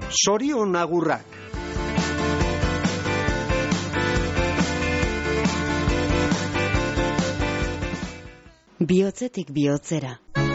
Zorion agurrak. Bihotzetik bihotzera.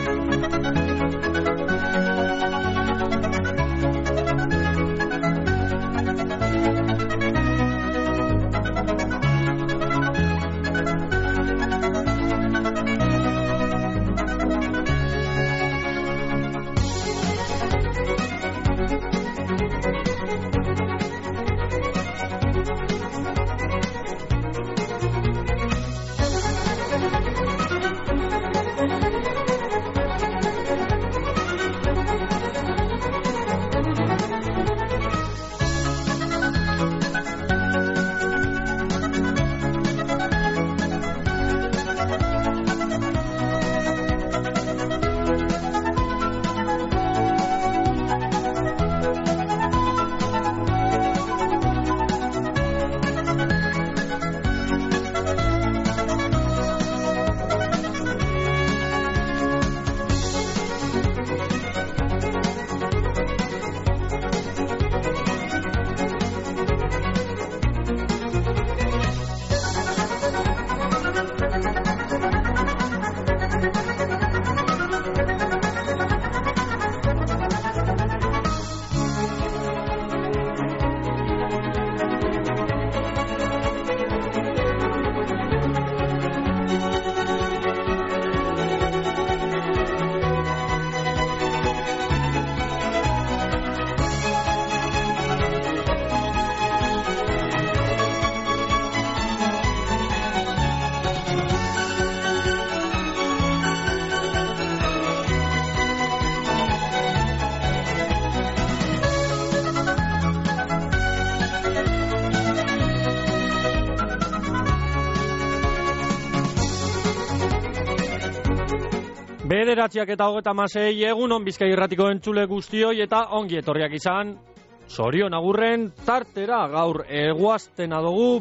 Bederatziak eta 36 egunon Bizkai Irratiko entzule guztioi eta ongi etorriak izan. Zorion agurren tartera gaur eguaztena dugu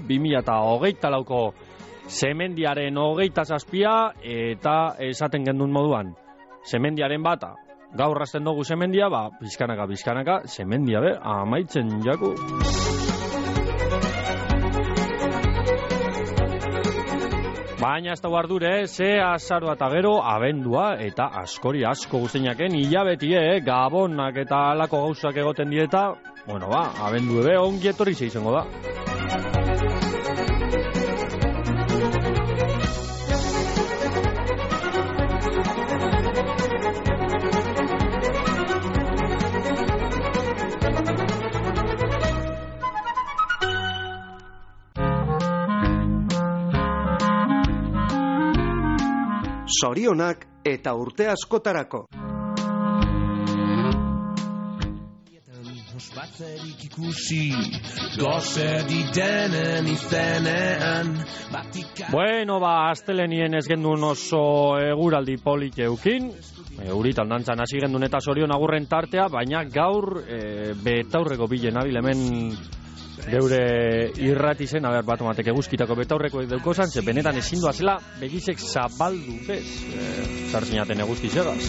2024ko semendiaren 27 eta esaten gendun moduan. Semendiaren bata. Gaur hasten dugu semendia, bizkanaka, semendia amaitzen jaku. Baina ez da ardure, ze azaroa eta gero abendua eta asko guztinaken hilabetie, gabonak eta alako gauzak egoten dieta, abendu ebe ongi etorri izango da. Zorionak eta urte askotarako. Bueno, astelenien ez gendun oso eguraldi politeukin. Euritan dantzan hasi gendun eta zorion agurren tartea, baina gaur betaurreko bilen abil hemen geure irrati zen, batu matek eguzkitako betaurrekoek deukozan, ze benetan ezin doazela begizek zabaldu bez, zarzinaten eguzki segaz.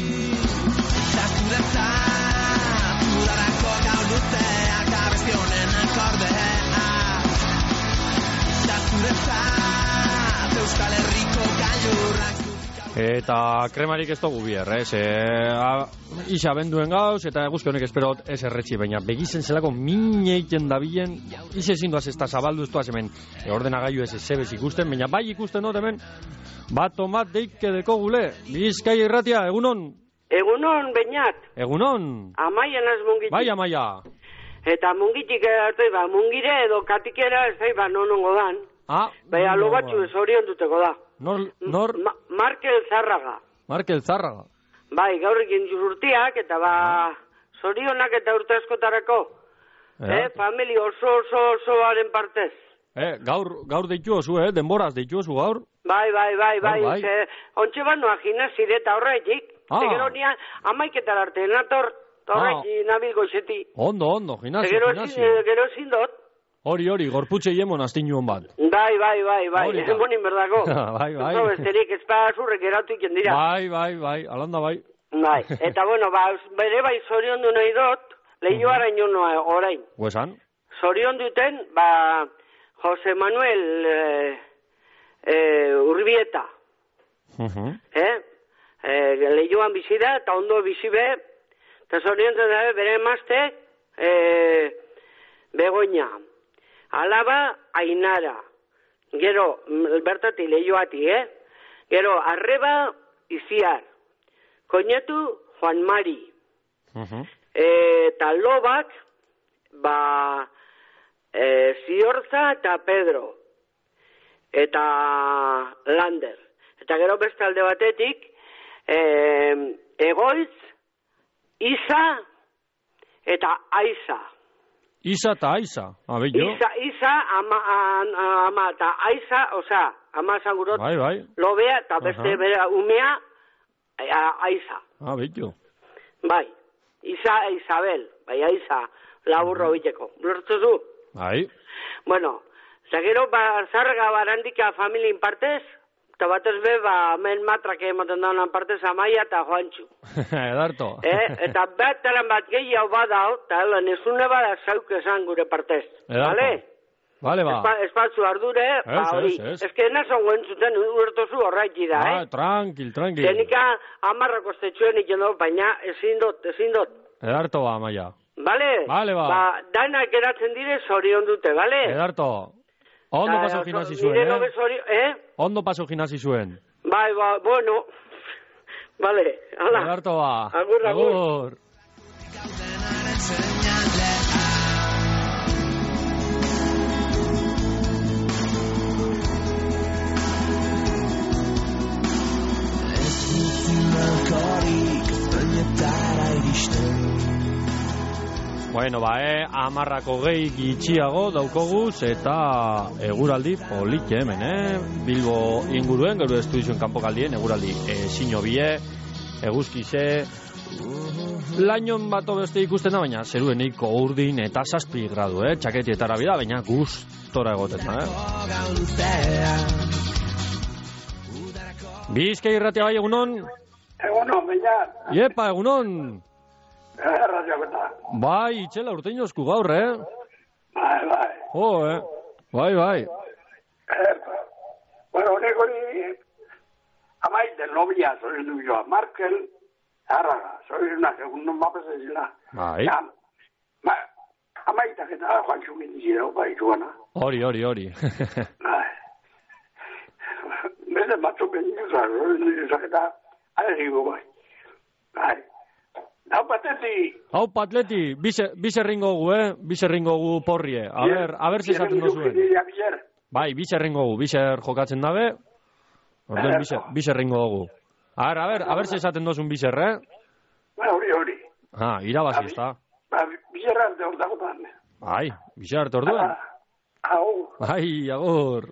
Eta kremarik ez dugu bier, isa benduen gauz, eta eguzki honek esperot ez erretxi, baina begizen zelako mineiten dabilen, isa ezin doaz ez da zabaldu ez doaz hemen, ordenagailu ez ezebez ikusten, baina bai ikusten dut hemen, tomat deike deko gule, Bizkai Irratia, egunon? Egunon, Beñat. Egunon? Amaian az mungitik. Bai, amaia. Eta mungitik hartu, mungire edo katikera ez da, nonongo dan. Bai, alo batxu ez orion duteko da. Nor? Markel Zárraga. Markel Zárraga. Bai, gaurrekin urtiak, eta zorionak eta urte askotarako. Famili osoaren partez. Gaur deitu osu, denboraz deitu osu gaur. Bai. Ontxe noa ginazire eta horretik. Zegero nian, amaiketar arte, nator, horretik nabil goizeti. Ondo, ginazio. Gero zindot. Hori, gorputxe hiemon astinu bat. Bai, monin berdako. Bai. Besterik ezpa zurrek eratu iken dira. Bai, alanda bai. Bai, eta bere bai zorion du nahi dut, lehioara inoa orain. Guesan? Zorion duten, Jose Manuel Urbieta. Lehioan bizi da, eta ondo bizi be, eta zorion dut bere emazte, Begoña. Alaba, Ainara. Gero, bertati lehioati, Gero, Arreba, Iziar. Koñetu, Juan Mari. Eta lobak, Ziorza eta Pedro. Eta Lander. Eta gero beste alde batetik, Egoitz, Isa eta Aiza. Isa eta Aiza, abello. Isa, ama eta Aiza, ama zangurot, lobea eta beste bera umea, Aiza. Abello. Bai, Isa e Isabel, Aiza, laburro biteko. Lortu zu? Bai. Bueno, eta gero, zarga barandika familien partez, eta batez be, hemen matrake ematen daunan partez, Amaia eta Joantxu. Edarto. Eta bat bat gehiago badao, eta nesune bada zauk esan gure partez. Edarto. Vale, Espatzu ardure, hori. Ez que nazo guentzuten urtozu horraiki da, Tranquil. Zenika amarrako estetxuen ikendo, baina ezin dut. Edarto, Amaia. Vale? Danak eratzen dire zorion dute, vale? Edarto. Ondo paso gimnasi zuen, Ondo paso gimnasi zuen. Bai, bueno. Vale, hala. Edarto ba. Agur. Bueno, amarrako gehi gitxiago daukoguz eta eguraldi politxe hemen, Bilbo inguruen, gaur estudizioen kanpokaldien, eguraldi sino bie, eguzkize, lainon bato beste ikusten da, baina zerueniko urdin eta 7 gradu, txaketietara bida, baina gustora egoten da, Bizkai irratia bai, egunon? Egunon, baina. Iepa, egunon? Erratiaketa. Bai, itxela urteinosku gaur, Bai. Bai. Bueno, honek hori amaiten nobia, zorin du joa, Markel, Arraga, zorin unak, egun non mapes ezila. Bai. Amaitak eta joan txukin dizira, bai, joana. Hori. Bai. Beste batzuk benizuzak, zorin du joak eta aleriko, bai. Bai. Hau patleti, bizerringo gu, bizerringo gu porrie. A ber zezaten dozuen. Bai, bizerringo gu, bizer jokatzen dabe. Orden bizerringo gu. A ber zezaten dozun bizer, Hori. Irabazi, ez da. Bizer arte hor dagotan. Bai, bizer arte hor duen. Bai, agur.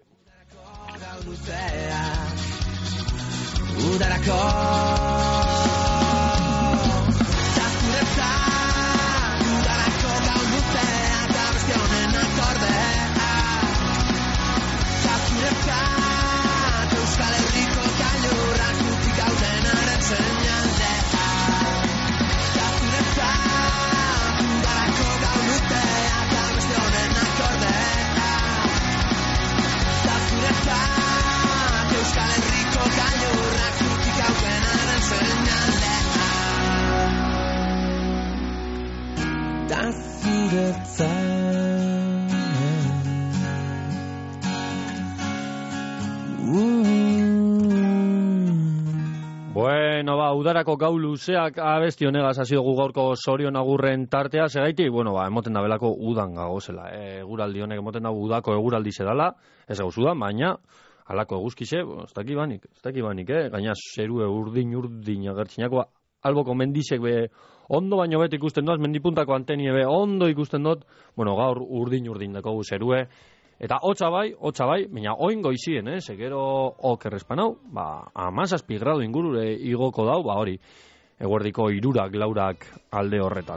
Bueno, udarako gau luzeak abesti honegaz hasi dugu gaurko Zorion agurren tartea, segaiti, emoten da belako udan gagozela. Eguraldi honek emoten da udako eguraldi zedala, ez gauz udan, baina halako eguzkize, ez daki banik, gaina zerue urdin agertzinako, alboko mendizek be ondo baino bete ikusten doaz, mendipuntako antenie be ondo ikusten dut, gaur urdin dako zerue, eta hotza bai, baina oin goizien, segero okerrespanau, 17 gradu ingurure igoko dau, hori, eguerdiko 3-4 alde horretan.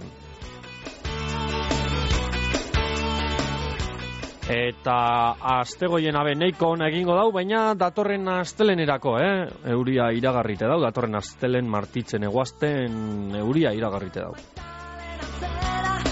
Eta astegoien abe neiko ona egingo dau, baina datorren astelenerako, euria iragarrite dau, datorren astelen martitzen eguazten euria iragarrite dau.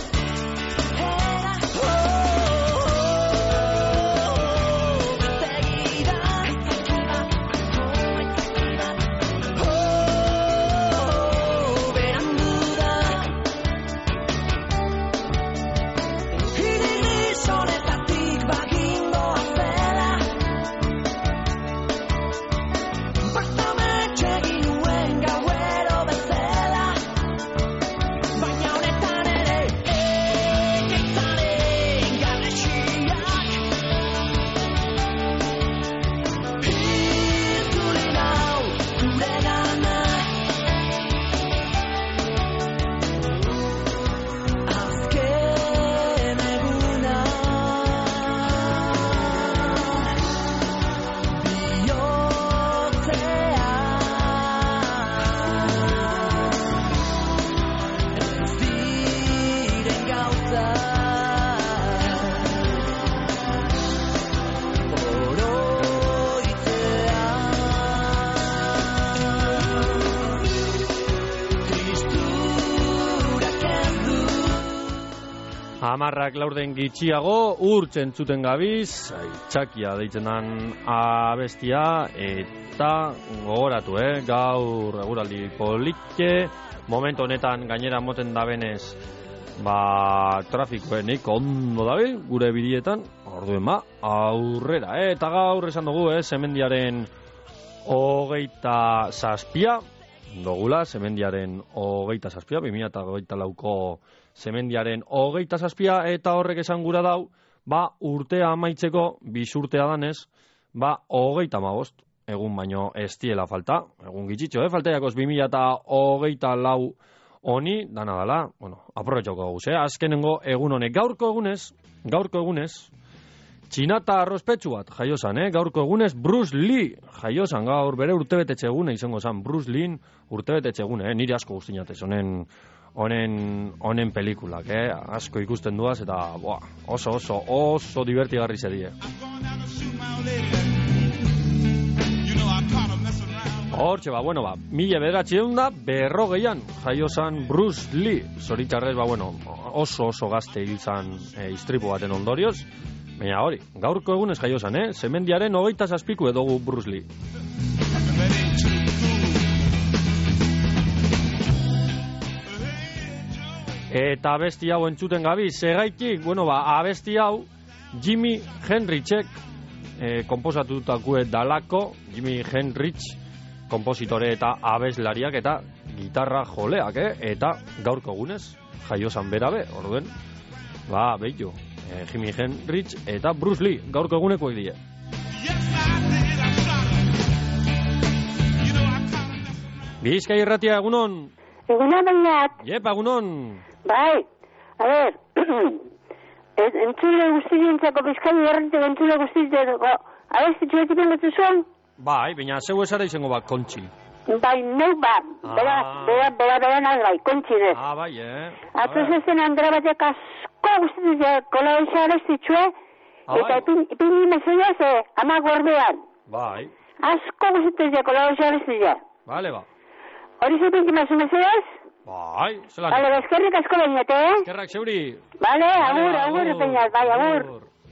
Amarrak laurden gitxiago, urtzen zuten gabiz, txakia deitzen dan abestia, eta gogoratu, gaur eguraldi politxe, momentu honetan gainera moten dabenez, trafikoenik ondo dabil, gure bidietan, orduen aurrera, eta gaur esan dugu, Semendiaren 27 dogula, Semendiaren 27, 2024ko Semendiaren 27, eta horrek esan gura dau, urtea amaitzeko, bisurtea danez, 35 egun baino ez diela falta, egun gitxitxo, faltaiakoz 2024 honi, dana dala, aprobetxoko guz, azkenengo egun honek, gaurko egunez, txinata arrospetsu bat jaiosan, gaurko egunez Bruce Lee jaiosan, gaur bere urtebetetxe egune izango zan, Bruce Lee urtebetetxe egune, nire asko guztinatez, honen pelikulak, asko ikusten duaz, eta oso divertigarri zedie. Hortxe, 1940an jaiosan Bruce Lee, zoritxarrez, oso gazte hilzan istripu baten ondorioz, baina hori, gaurko egunez jaiosan, Semendiaren 27 edogu Bruce Lee. Eta abesti hau entzuten gabi, segaitik, abesti hau Jimi Hendrixek konposatutakue dalako, Jimi Hendrix kompositore eta abeslariak eta gitarra joleak, eta gaurko egunez jaiosan berabe, orduen, behitu, Jimi Hendrix eta Bruce Lee, gaurko egunekoek die. Bizkai Irratia, egunon? Egunon, bainat. Jepa, egunon. Bai, a ver, entzule guztientzako Bizkai Irratia, entzule guztientzako, abestitxu etipen gotu zuen? Bai, baina zeu esara izango kontxi. Bai, neu bera nahi, kontxi dez. Bai, Atuz ezen Andra batek asko guztientzako kolaborizia abestitxue, eta ipini mesedez, ama gorbean. Bai. Asko guztientzako kolaborizia abestitxue. Bale, Hori zepinki mazu mesedez? Bai, zelan. Bale, eskerrik asko bainete, Eskerrak zeuri. Bale, agur, peñat, bai, agur.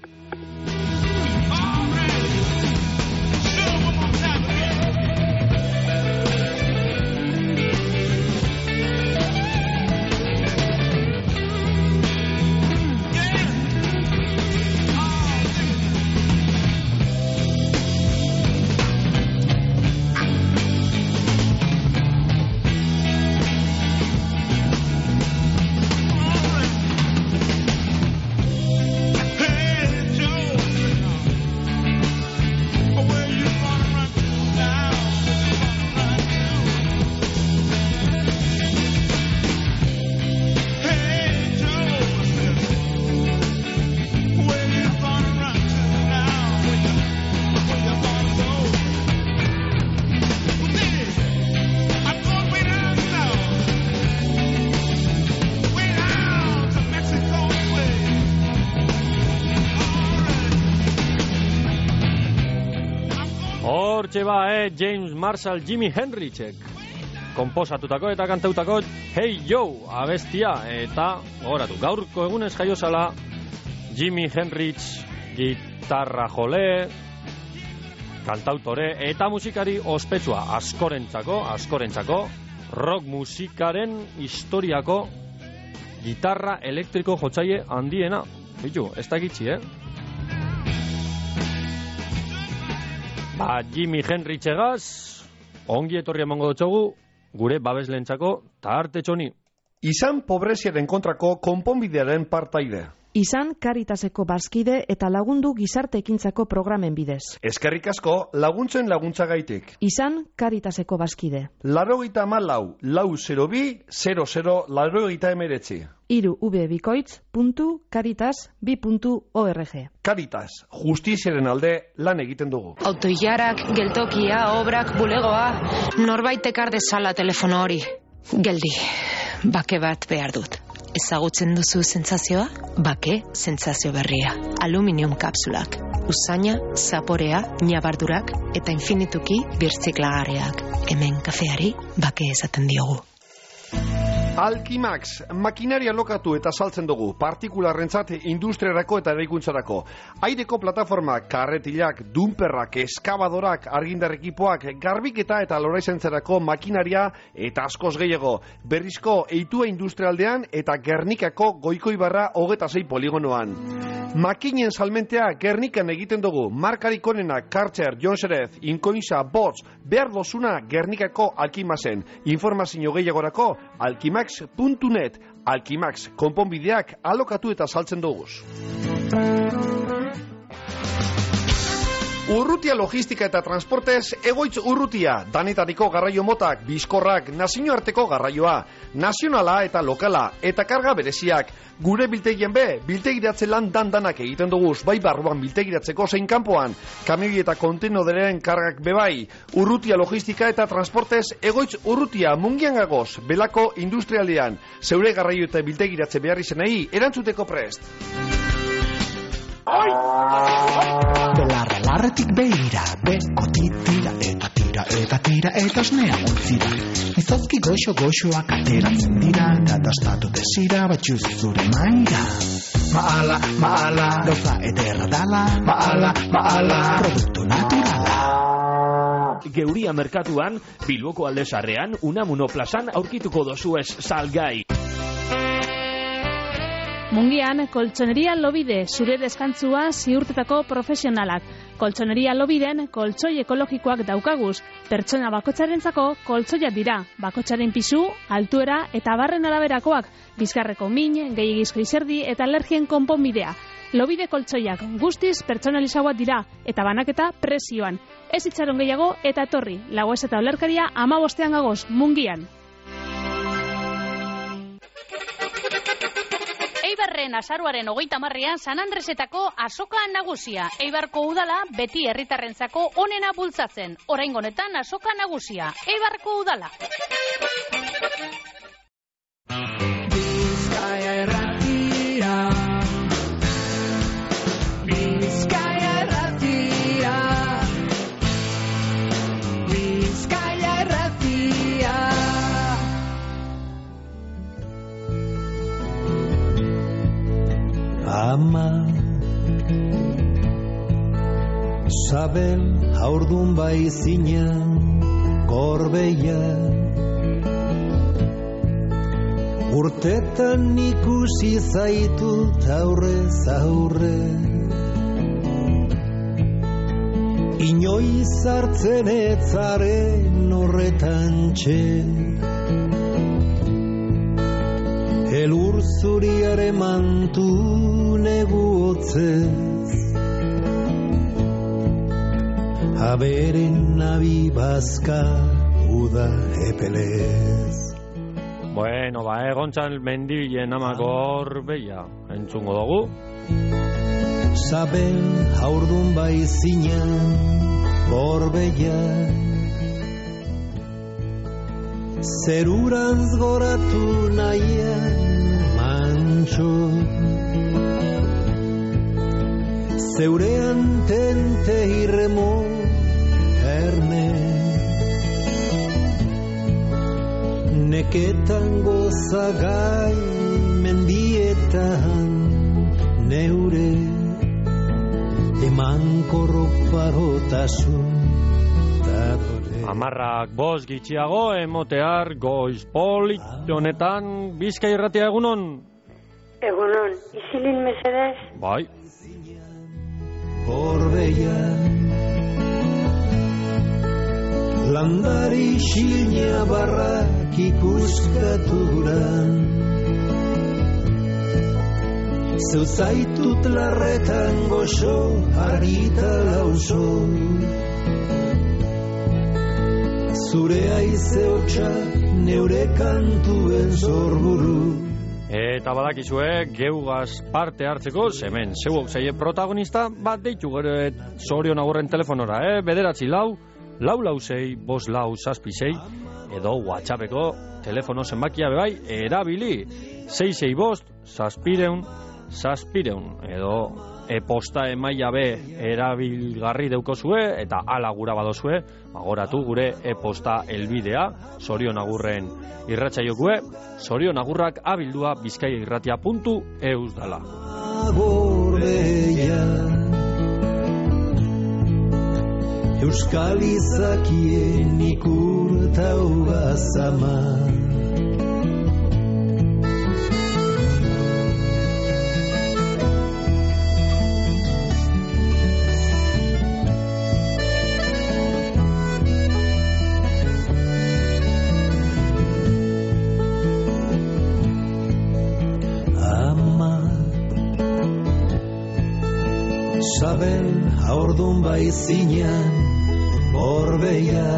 James Marshall Jimi Hendrixek konposatutako eta kantautako Hey Joe abestia, eta gogoratu, gaurko egunez jaiozala Jimi Hendrix gitarra jole, kantautore eta musikari ospetsua askorentzako rock musikaren historiako gitarra elektriko jotzaile handiena. Bitu, ez da gitxi, Jimi Hendrixegaz, ongi etorri emango dutxogu, gure babeslentzako tartetxoni. Izan pobreziaren kontrako konponbidearen partaide. Izan Caritaseko bazkide eta lagundu gizarte ekintzako programen bidez. Eskerrik asko laguntzen laguntzagaitik. Izan Caritaseko bazkide. 94-400-00-89. irubikoitz.caritas2.org. Caritas, justiziaren alde lan egiten dugu. Autoilarak, geltokia, obrak, bulegoa, norbaitek ardezala telefono hori. Geldi, bake bat behar dut. Ezagutzen duzu sentsazioa? Bake sentsazio berria. Aluminium kapsulak. Usaina, zaporea, ñabardurak eta infinituki birziklagarriak. Hemen kafeari bake esaten diogu. Alkimax, makinaria lokatu eta saltzen dugu, partikularrentzat industriarako eta eraikuntzarako. Aireko plataformak, karretilak, dumperrak, eskabadorak, argindar ekipoak, garbiketa eta loraizentzarako makinaria eta askoz gehiago. Berrizko Eitua industrialdean eta Gernikako Goikoibarra 26 poligonoan. Makinen salmentea Gernikan egiten dugu, markarik onena, Karcher, Jonserez, Inkoinza, Bots, behar dozuna Gernikako Alkimaxen. Informazio gehiagorako, alkimax.net, Alkimax, konponbideak alokatu eta saltzen duguz. Urrutia logistika eta transportez, Egoitz Urrutia, danetariko garraio motak, bizkorrak, nazioarteko garraioa, nazionala eta lokala, eta karga bereziak. Gure biltegien biltegiratze lan danak egiten duguz, bai barruan biltegiratzeko zein kanpoan, kamioi eta kontenoderen kargak bebai. Urrutia logistika eta transportez, Egoitz Urrutia, Mungian gagoz, Belako industrialdean, zeure garraio eta biltegiratze behar izenei, erantzuteko prest. Belarretik beira, bekotik tira eta osnea ontzira. Izozki goxoak ateratzen dira, gadastatu desira batxuz zure maira. Maala, gauza ederra dala, maala, produktu naturala. Geuria merkatuan, Bilboko Aldesarrean, Unamuno plazan aurkituko dozuez salgai. Mungian, Koltsoneria Lobide, zure deskantzua ziurtetako profesionalak. Koltsoneria Lobiden, koltsoi ekologikoak daukaguz. Pertsona bakotxarentzako koltsoiak dira. Bakotxaren pisu, altuera eta barren araberakoak. Bizkarreko min, gehiagizko izerdi eta alergien konponbidea. Lobide koltsoiak guztiz pertsonalizagoak dira eta banaketa prezioan. Ez itxaron gehiago eta etorri. Lagoez eta olerkaria 15 gagoz, Mungian. Eibarren azaruaren 30ean San Andresetako azoka nagusia. Eibarko udala beti herritarrentzako onena bultzatzen. Oraingo honetan azoka nagusia. Eibarko udala. Bizkaia erratia. Bizkaia erratia. Bizkaia erratia. Ama Sabel haurdun bai zinan Gorbeia Urtetan ikusi zaitut aurrez aurre Inoiz hartzen etzaren horretan txe Elur zuriare mantu negu hotzez Aberen nabi bazka uda epelez. Bueno, Gontzal Mendibilen ama Gorbeia entzungo dugu. Sabel haurdun bai zinan Gorbeia Zerurantz goratu nahian mantxo Zeurean tente irremo erne Neketan gozagai mendietan neure Emankorro parotasun Amarrak 5 gitxiago, emotear goiz polit honetan Bizkai Irratia egunon? Egunon, izilin mesedez? Bai. Gorbeia Landari xilina barrak ikuskaturan Zeu zaitut larretan goxo argita lauso Zure aize hotxak neure kantuen zorburu. Eta badakizue, geugaz parte hartzeko, hemen zeuok zaie protagonista, bat deitu gero Sorion agurren telefonora, bederatzi lau 4-6-5-4-6 edo WhatsAppeko telefono zenbakia bebai, erabili 665-600-600 edo e-posta emaila be erabilgarri daukozue eta hala gura badozue, magoratu gure e-posta helbidea, Sorion Agurren irratsaiokue, Sorion Agurrak abildua bizkaiairratia.eus dala. Euskal izakien ikurtau gazama. Saben haurdun baizinan gorbeia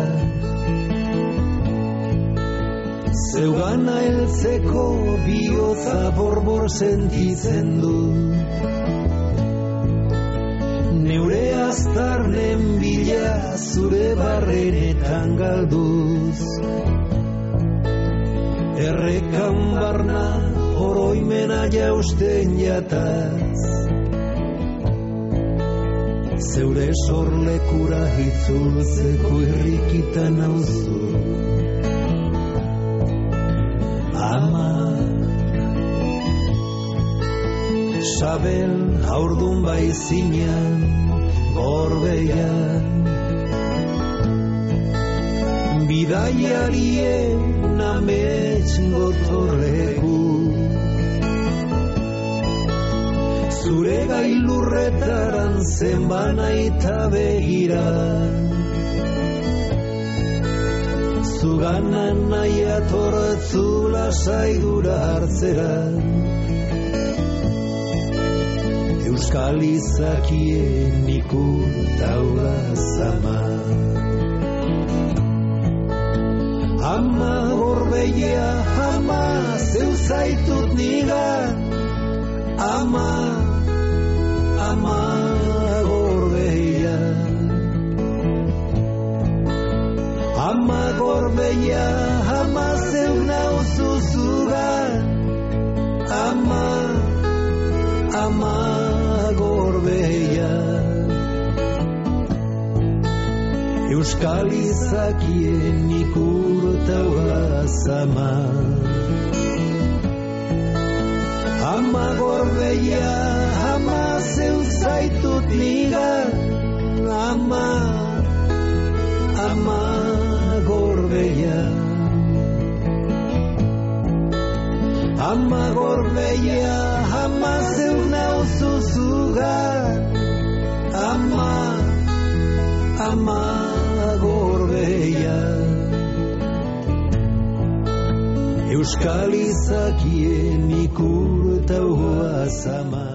zeugana heltzeko bihotza borbor sentitzen du neure aztarnen bila zure barrenetan galduz errekan barna oroimena jausten jataz zeure sorlekura hitzultzeko irrikitan nauzu ama Sabel haurdun baizinan gorbeian bidaiarien amets gotorleku zure gailurretaran zenbana eta begira zuganan nahi atortzu lasaidura hartzera Euskal izakien ikurtaua zama Ama gorbeia, ama zeu zaitut nigan Ama gorbeia Ama gorbeia, ama zeu nauzuzugan Ama gorbeia Euskal izakien ikurtaua zama Ama gorbeia, ama zeu zaitut nigan Ama gorbeia Ama gorbeia, ama zeu nauzuzugan Ama gorbeia Euskal izakien ikurtaua zama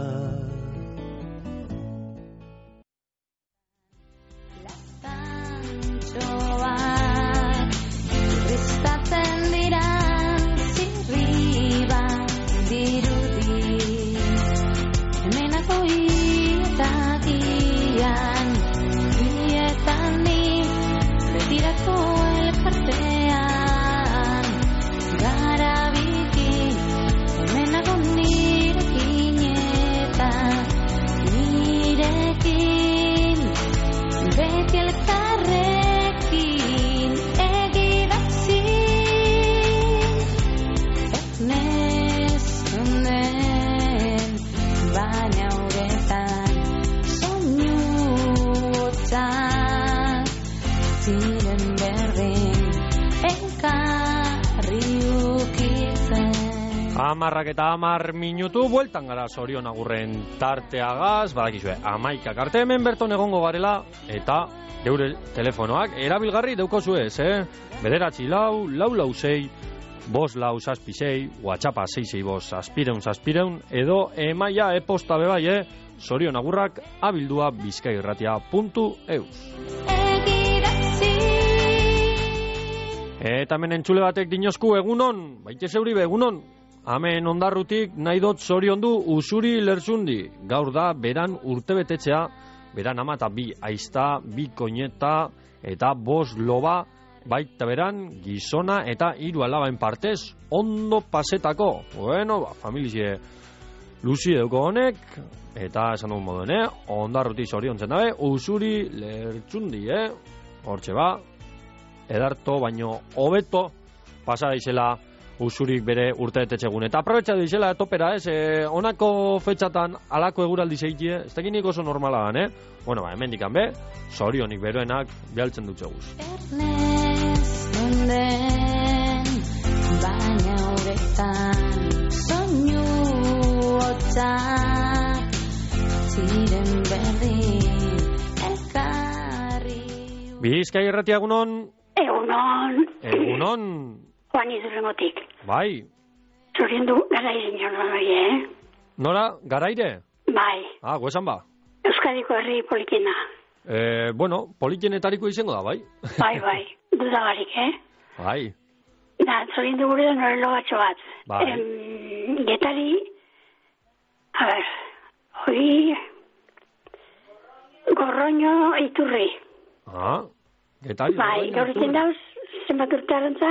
Amarrak eta 10 minutu bueltan gara Sorion Agurren tarteagaz, badakizue 11 arte hemen berton egongo garela eta geure telefonoak erabilgarri daukozue, Bederatzi lau, lau sei, 5-4-6, WhatsAppa 665-600 edo emaia e-posta bebai, Sorion Agurrak abildua bizkaiirratia.eus. Eta hemen entzule batek dinozku egunon, baite zeuri egunon. Hemen ondarrutik nahi dot zoriondu Usuri Lertzundi. Gaur da beran urtebetetzea, beran ama eta 2 aizta, 2 koineta eta 5 loba, baita beran gizona eta 3 alabaen partez ondo pasetako. Bueno, familie Luzi eduko honek, eta esan dugun moduen, ondarruti zoriontzen dabe, usuri lertxundi, hortxe ba, edarto baino hobeto pasa daizela usurik bere urteetetxegun. Eta aprobetxa daizela topera, honako fetxatan alako eguraldi zeitie, ez tekinik oso normala dan, Bueno, hemen dikan be, zorionik beroenak bialtzen dutxeguz. Baina horretan soinu hotzak ziren berdin elkarri. Bizkai Irratia egunon? Egunon. Juan Idurremotik. Bai. Zorion du garaire nioen, Nora, garaire? Bai. Goesan ba. Euskadiko herri politena. Bueno, politenetariko izango da, bai? Bai, dudabarik, Bai. Da, zorion du gure da nore logatxo bat. Bai. Getari, hori, Gorroño Iturri. Getari. Bai, gauritzen dauz, zenbat urte arantza?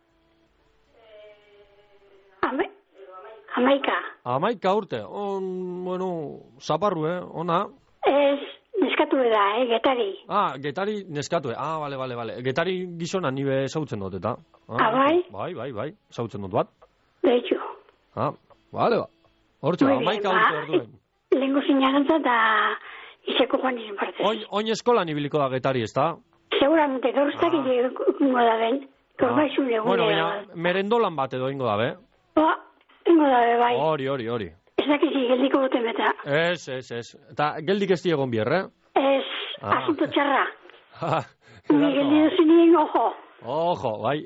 11 urte. Bueno, zaparru, ona. Ez, neskatu da, Getari. Getari neskatu, bale. Getari gizona nibe zautzen dut, eta. Bai? Bai, zautzen dut bat. Deitxu. Bale, hortxe, 11 urte orduen. Lehenko zinagantza da izeko joan izan partez. Oin eskolan ibiliko da Getari, ez da? Seguramente, gauztak ingo da ben. Gauzbaizu legune. Bueno, merendolan bat edo ingo da, be? Ingo da, be, bai. Hori. Ez dakizi, geldiko boten beta. Ez. Eta geldik ez diegon bierre? Ez, asunto txarra. Ni geldi duzunien, ojo. Ojo, bai.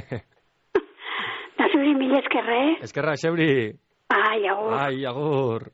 Da zuri mil eskerre. Eskerra, zeuri. Agur. Agur.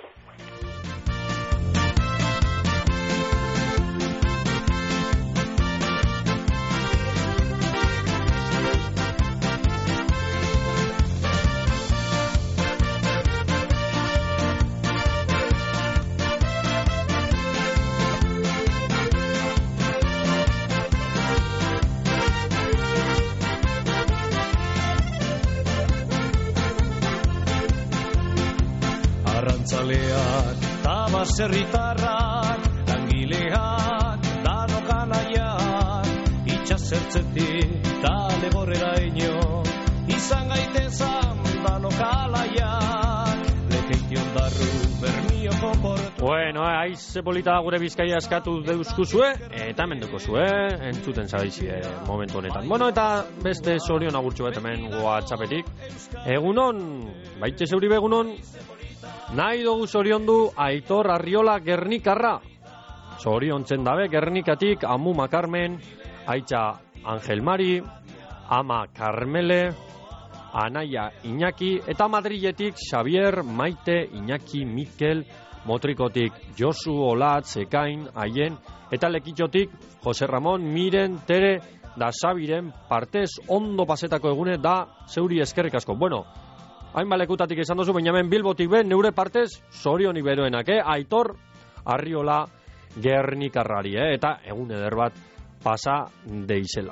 Arrantzaleak, tabaserritarrak, langileak, danokanaiak, itxasertzetik, tale gorrera ino, izan gaitezan danokalaiak, lekeition darru, bermioko portu. Bueno, aize polita gure Bizkaia eskatu deuzkuzue, eta menduko zue, entzuten zabaizie momentu honetan. Bueno, eta beste zorion agurtxu bat hemen WhatsAppetik. Egunon, baitxe zeuri begunon, nahi dugu zoriondu Aitor Arriola Gernikarra. Zoriontzen dabe Gernikatik Amuma Carmen, Aitza Angel Mari, Ama Carmele, Anaia Iñaki, eta Madriletik Xavier, Maite, Iñaki, Mikel, Motrikotik Josu, Olatz, Ekain, Aien, eta Lekitxotik Jose Ramon, Miren, Tere, da Xabiren partez ondo pasetako egune da zeuri eskerrik asko. Bueno, hainbat lekutatik izan duzu, baina hemen Bilbotik ben, neure partez, zorionik beroenak, Aitor Arriola Gernikarrari, eta egun eder bat pasa deizela.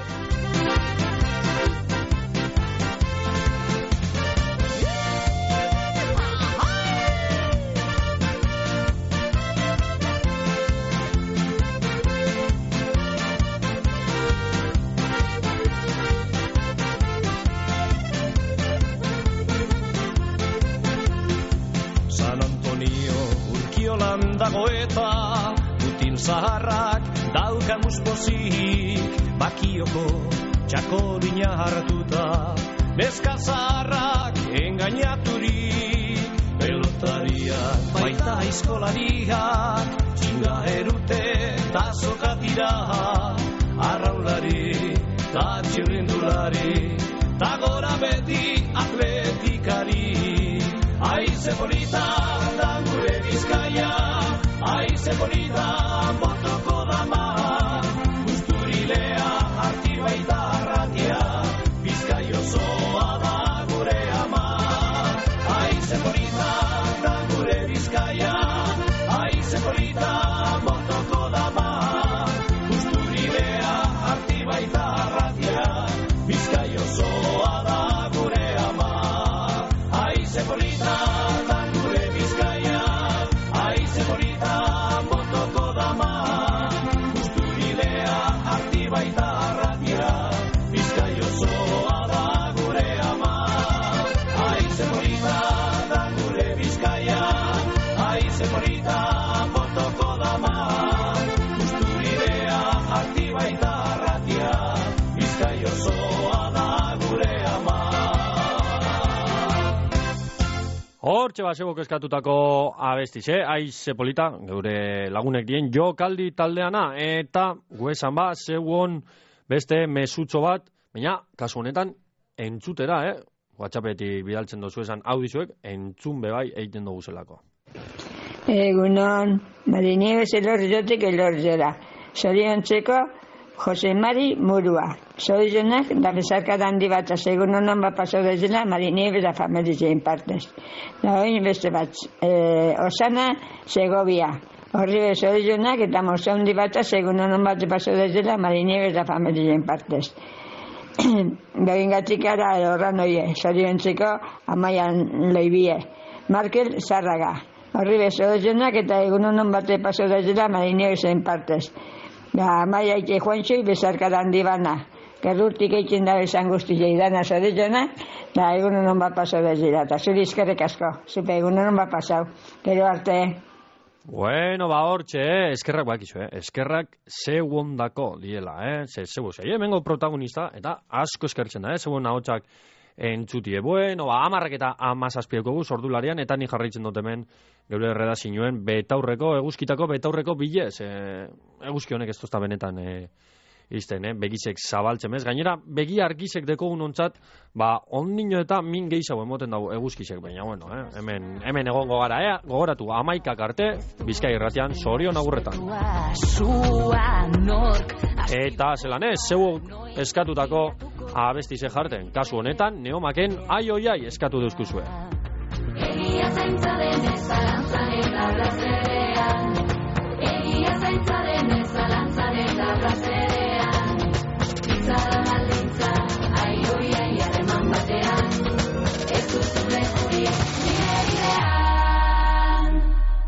Dago eta putin zaharrak dauka muspozik, bakioko txakolina hartuta, neska zaharrak engainaturik, pelotariak baita aizkolariak, txinga erute eta zokatira, arraulari eta txirrindulari, eta gora beti atletikari, aize polita da gure Bizkaia, aize polita botoko dama, usturilea arti baita arratia, Bizkai osoa da gure ama. Aize polita da gure Bizkaia, aize polita botoko dama, usturilea arti baita arratia, Bizkai osoa da gure ama. Aize polita da gure polita motoko dama, usturidea aktibaita ratia, Bizkai osoa da gure ama. Hortxe basebok eskatutako abestiz, aize polita, geure lagunek dien jokaldi taldeana, eta guesan ba, zeuon beste mesutxo bat, baina, kasu honetan, entzutera, WhatsAppetik bidaltzen dozu esan audizuek, entzun bebai egiten dugu zelako. Egunon, Marinieves elorriotik elorriora. Zoriontzeko, Jose Mari Murua. Zorionak, da bezarka handi bat, segun honan bat paso dezela, Marinieves da familien partez. Da hori beste bat, Osana, Segovia. Horri bezorionak, eta mozo handi bat, segun honan bat paso dezela, Marinieves da familien partez. Begingatik ara horran oie, zoriontzeko Amaian Leibie. Markel Zarraga. Horri bezorionak eta egun honan bate paso dezela, Marinieves partez. Amaia ike Juanxoi bezarkada handi bana. Gerrurtik eitzen da bezan guztia idana zorionak, da egun honan bat paso dezela. Eta zuri izkerrek asko, zupe egun honan bat pasau. Gero arte. Bueno, ba hortxe, eskerrak bakizu, eskerrak zeuondako diela, zeu zei, hemengo protagonista, eta asko eskertzen da, zeuon ahotsak entzutie. Bueno, ba, 10 eta 17 guz ordularian, eta ni jarraitzen dut hemen, geure redazioen, betaurreko, eguzkitako betaurreko bilez, eguzki honek ez tozta benetan izten, begizek zabaltzen bez. Gainera, begi argizek deko unontzat, ba, ondino eta min gehiago emoten dago eguzkizek, baina, bueno, hemen egongo gara, gogoratu, 11 arte, Bizkai Irratian, Zorion agurretan. Eta zelan zeu eskatutako abestize jarten, kasu honetan, Neomaken ai eskatu duzkuzue. Egia zaintza denez, zalantzan eta plazerean. Egia zaintza denez, zalantzan eta plazerean. Zara maldintza, ai, harreman batean. Ez duzu lekurik, nire idean.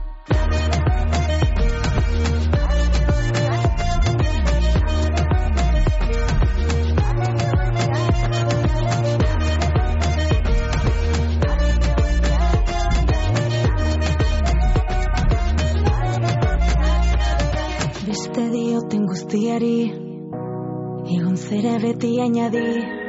Beste dioten guztiari egon zera beti añadi.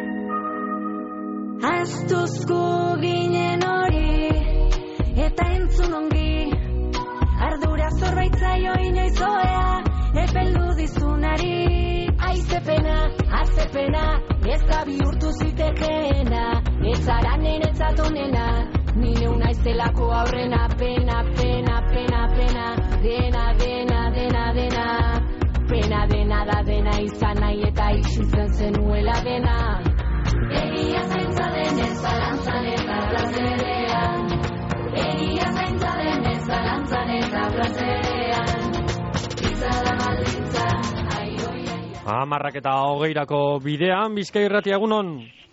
Aztuzko ginen hori eta entzun ongi. Ardura zorbaitzaio inoizoea epeldu dizunari. Azepena, ez da bihurtu zitekeena. Ez zara niretzat onena, nire unaizelako aurrena. Pena, dena da dena izan nahi eta ixitzen zenuela dena. Egia zaintza denez, zalantzan eta plazerean. Egia zaintza denez, zalantzan eta plazerean. Izada maldintza, ai. 10 eta 20 bidean, Bizkai Irratia egunon.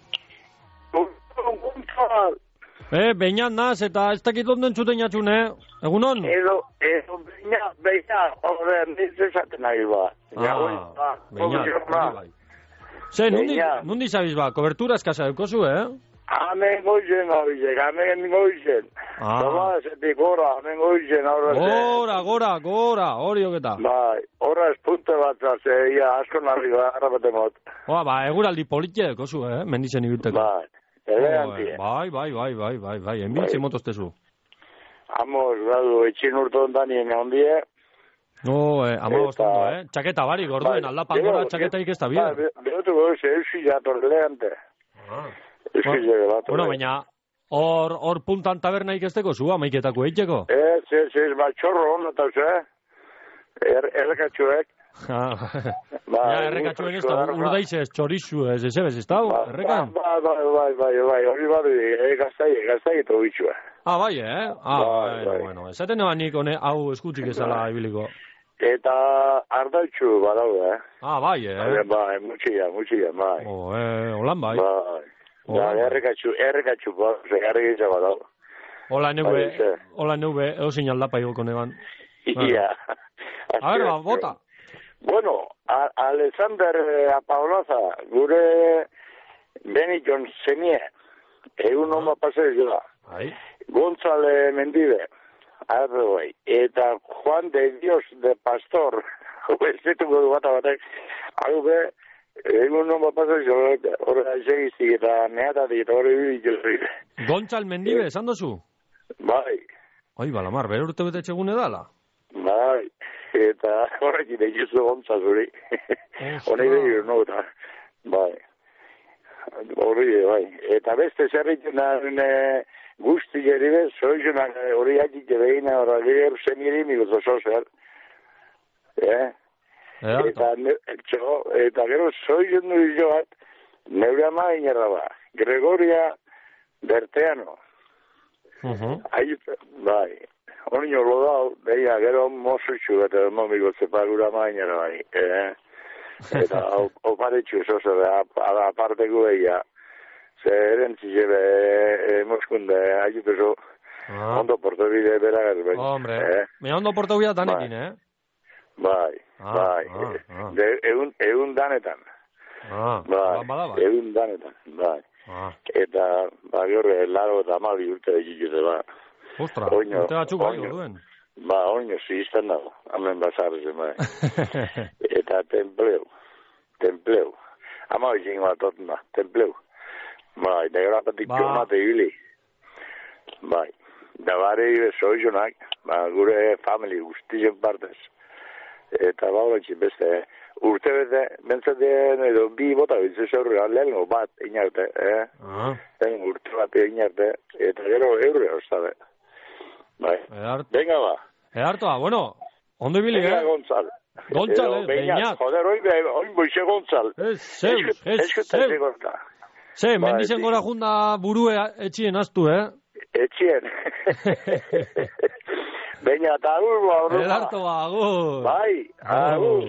Beñat naz, eta ez dakit onden txuten jatxun, egunon? Beñat, horre, nintzen zaten nahi ba. Beñat, ze, nundi zabiz ba, kobertura eskasa eukozu, Hemen goizen, hemen goizen. Toma, zetik gora, hemen goizen. Gora, hori oketa. Bai, horra espunte bat, ia asko narri gara bate mot. Ba, eguraldi politia eukozu, mendizen ibilteko. Bai. Bai, enbiltzen motoztezu. Amos, gradu, etxin urte ondanien ondie. Amabostondo, txaketa barik, orduen, aldapan gora txaketaik ez da bide. Behotu goz, euskila torrelegante. Bueno, baina, hor puntan tabernaik ez teko zu, amaiketako eitxeko? Ez, batxorro ondata, errekatxuek. Errekatxuen ez da, urdaizez, txorizu ez ez da, errekan? Bai, hori badi, gaztai eta bitxua. Bai, bueno, esaten eban nik hau eskutik ezala ibiliko. Eta ardaitxu badau, Bai, Bai, mutxia, bai. Holan bai. Errekatxu, segarri gitza badau. Hola neube, eusin aldapa igoko neban. Ia. A ver, bota. Bueno, Alexander Apaolaza, gure Beniton zenie, egun homa pasez joa. Gontzale Mendide, arro bai. Eta Juan de Dios de Pastor, belzetuko du batek, hau be, egun non bapasa horra segizik eta neatatik eta horre bilik. Gontzal Mendibe, esan dozu? Bai. Oi, balamar, bere urte bete txegune dala? Bai, eta horrekin egizu Gontzal zuri. Honek dira nota, bai. Horri, bai. Eta beste zerritzen guzti geri bez, soizunak hori hatik behin horra gero zeniri miguzo sozer. Eta gero soizun du joat, neure ama inerra ba. Gregoria Berteano. Bai. Hori lo dau, beia, gero mozutxu eta momigo zepagura ama inerra bai. Eta oparetxu sozer, aparteko beia. Erentzi jebe Moskunde, ajutezo, ondo portobide beragas, bai. Hombre, me ondo portobide danekin, Bai. Egun danetan. Bai, egun danetan, bai. Eta, gorre, laro eta amabi urte egitute, ba. Ostra, urte batzuk bai, orduen. Ba, oino, zizten dago, hamen bazarrezen, bai. Eta templeu. Amabi zingo batoten da, templeu. Bai, da gara patik jomate hili. Bai, da bare ibe soizunak, gure family guztien partez. Eta bauratxe beste, urte bete, bentzaten edo bi bota bitzu zeurre, lehenko bat inarte, lehenko urte bat inarte, eta gero eurre hostade. Bai, venga ba. Edartoa, bueno, ondo ibili, Venga, Gontzal. Gontzal, Beñat. Joder, oin boixe Gontzal. Zeus. Ze, mendizen gora junda burue etxien astu, Etxien. Beña, eta agur, agur. Edarto, agur. Bai, agur.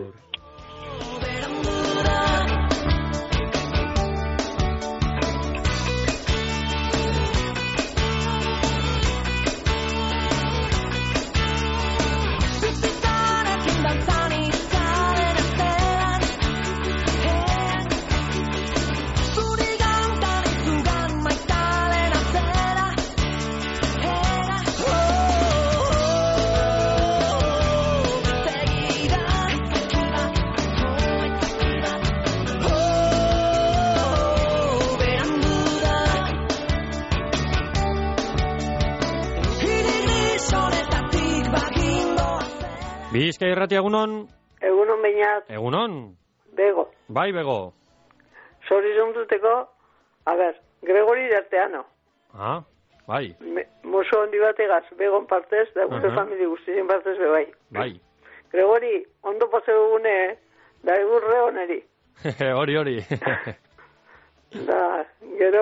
Bizkai irratia egunon? Egunon Beñat. Egunon? Bego. Bai, Bego. Zorizun duteko, a ber, Gregori Berteano. Bai. Mozo hondi bategaz, Begon partez, da gure famili guztien partez bebai. Bai. Gregori, ondo paseo gune, da egurre oneri. Hori. Da, gero,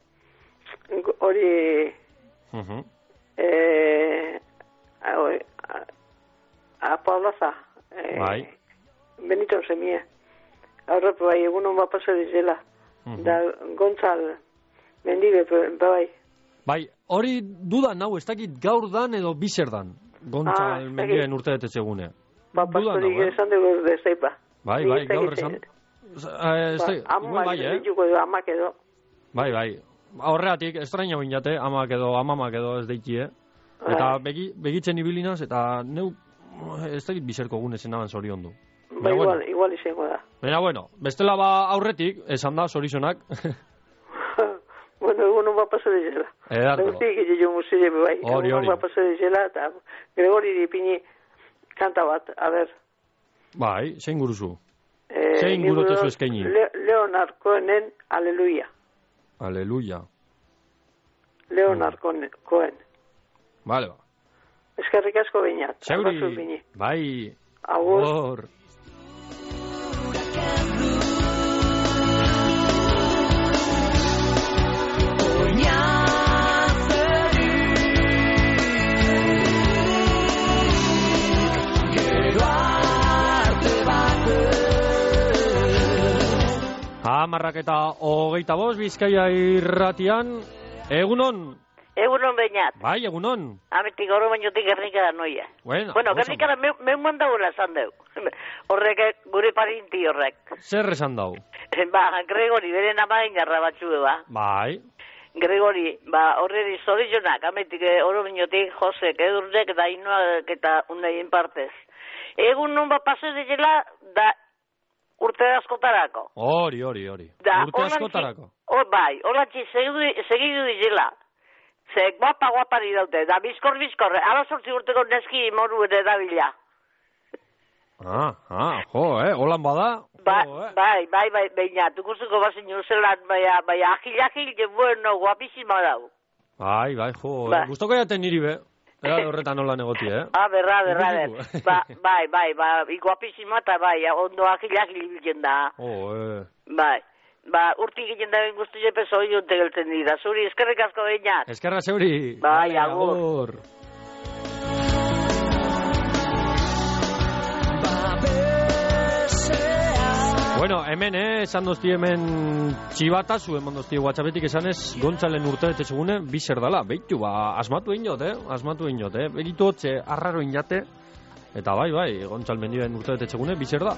hori, a Paulaza, bai. Benito Semie, aurrepe bai, egunon bat paseo dizela, da Gontzal Mendibe, bai. Bai, hori dudan hau, ez dakit gaur dan edo bizer dan, Gontzal Mendiben urte detetxegune. Pastorik esan dugu ez zeipa. Bai, gaur esan. Amak edo. Bai. Horreatik, estraina binate, amak edo, amamak edo ez deikie. Eta begitzen ibilinaz, eta neu, ez dakit bizerko gune zenaban zorion du. Ba, igual izango da. Baina, bueno, bestela ba aurretik, esan da, zorizonak. Bueno, egunon bat paso dizela. Edarto. Guztik egin muzile, bai. Egunon bat paso dizela, eta Gregori dipini kanta bat, a ber. Bai, zein guruzu? Zein gurotezu eskaini? Leonard Cohenen, Aleluia. Aleluia. Leonard Cohen. Vale, ba. Eskerrik asko Beñat. Zeuri, bai. Agur. Hamarrak eta 25 Bizkaia irratian. Egunon. Egunon Beñat. Bai, egunon. Ametik gaur bainotik Gernika da noia. Bueno, Gernika da meu mandaula esan deu. Horrek gure parinti horrek. Zer esan dau? Ba, Gregori beren ama inarra batzu ba. Bai. Gregori, horreri zorionak, ametik Orobinotik, Josek, Edurnek, eta Inoak eta uneien partez. Egun non bat pase dela, da urte askotarako. Hori. Urte askotarako. Bai, holatzi segidu dizela. Ze guapa daute, da bizkor, ala 8 urteko neski moru ere dabila. Holan bada. Bai, baina, tukustuko bazin uzelan, bai, agil, bueno, guapísima dau. Bai, gustoko jaten niri be. Era horretan nola negoti, berra. Bai, guapísima eta bai, ondo agil biltzen da. Bai. Urti egiten da ben guztu jepe zoi jonte geltzen dira. Zuri, eskerrik asko behinat. Eskerra zeuri. Bai, agur. Bueno, hemen, esan dozti hemen txibatazu, eman dozti WhatsAppetik esanez, Gontzalen urtebete segune, bizer dala. Beitu, asmatu inot, Begitu hotze, arraro inate. Eta bai, Gontzal mendiben urtebete segune, bizer da.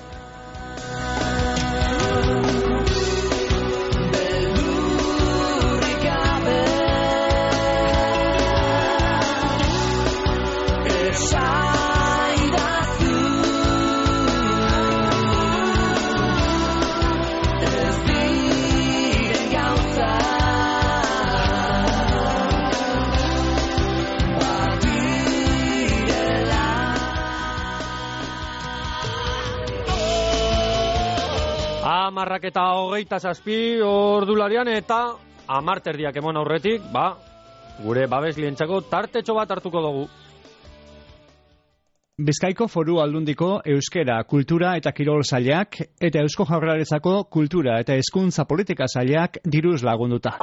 Amarrak eta 27 ordularian eta 10 erdiak emon aurretik, gure babeslientzako tartetxo bat hartuko dugu. Bizkaiko Foru Aldundiko Euskera, Kultura eta Kirol Sailak eta Eusko Jaurlaritzako Kultura eta Hezkuntza Politika Sailak diruz lagunduta.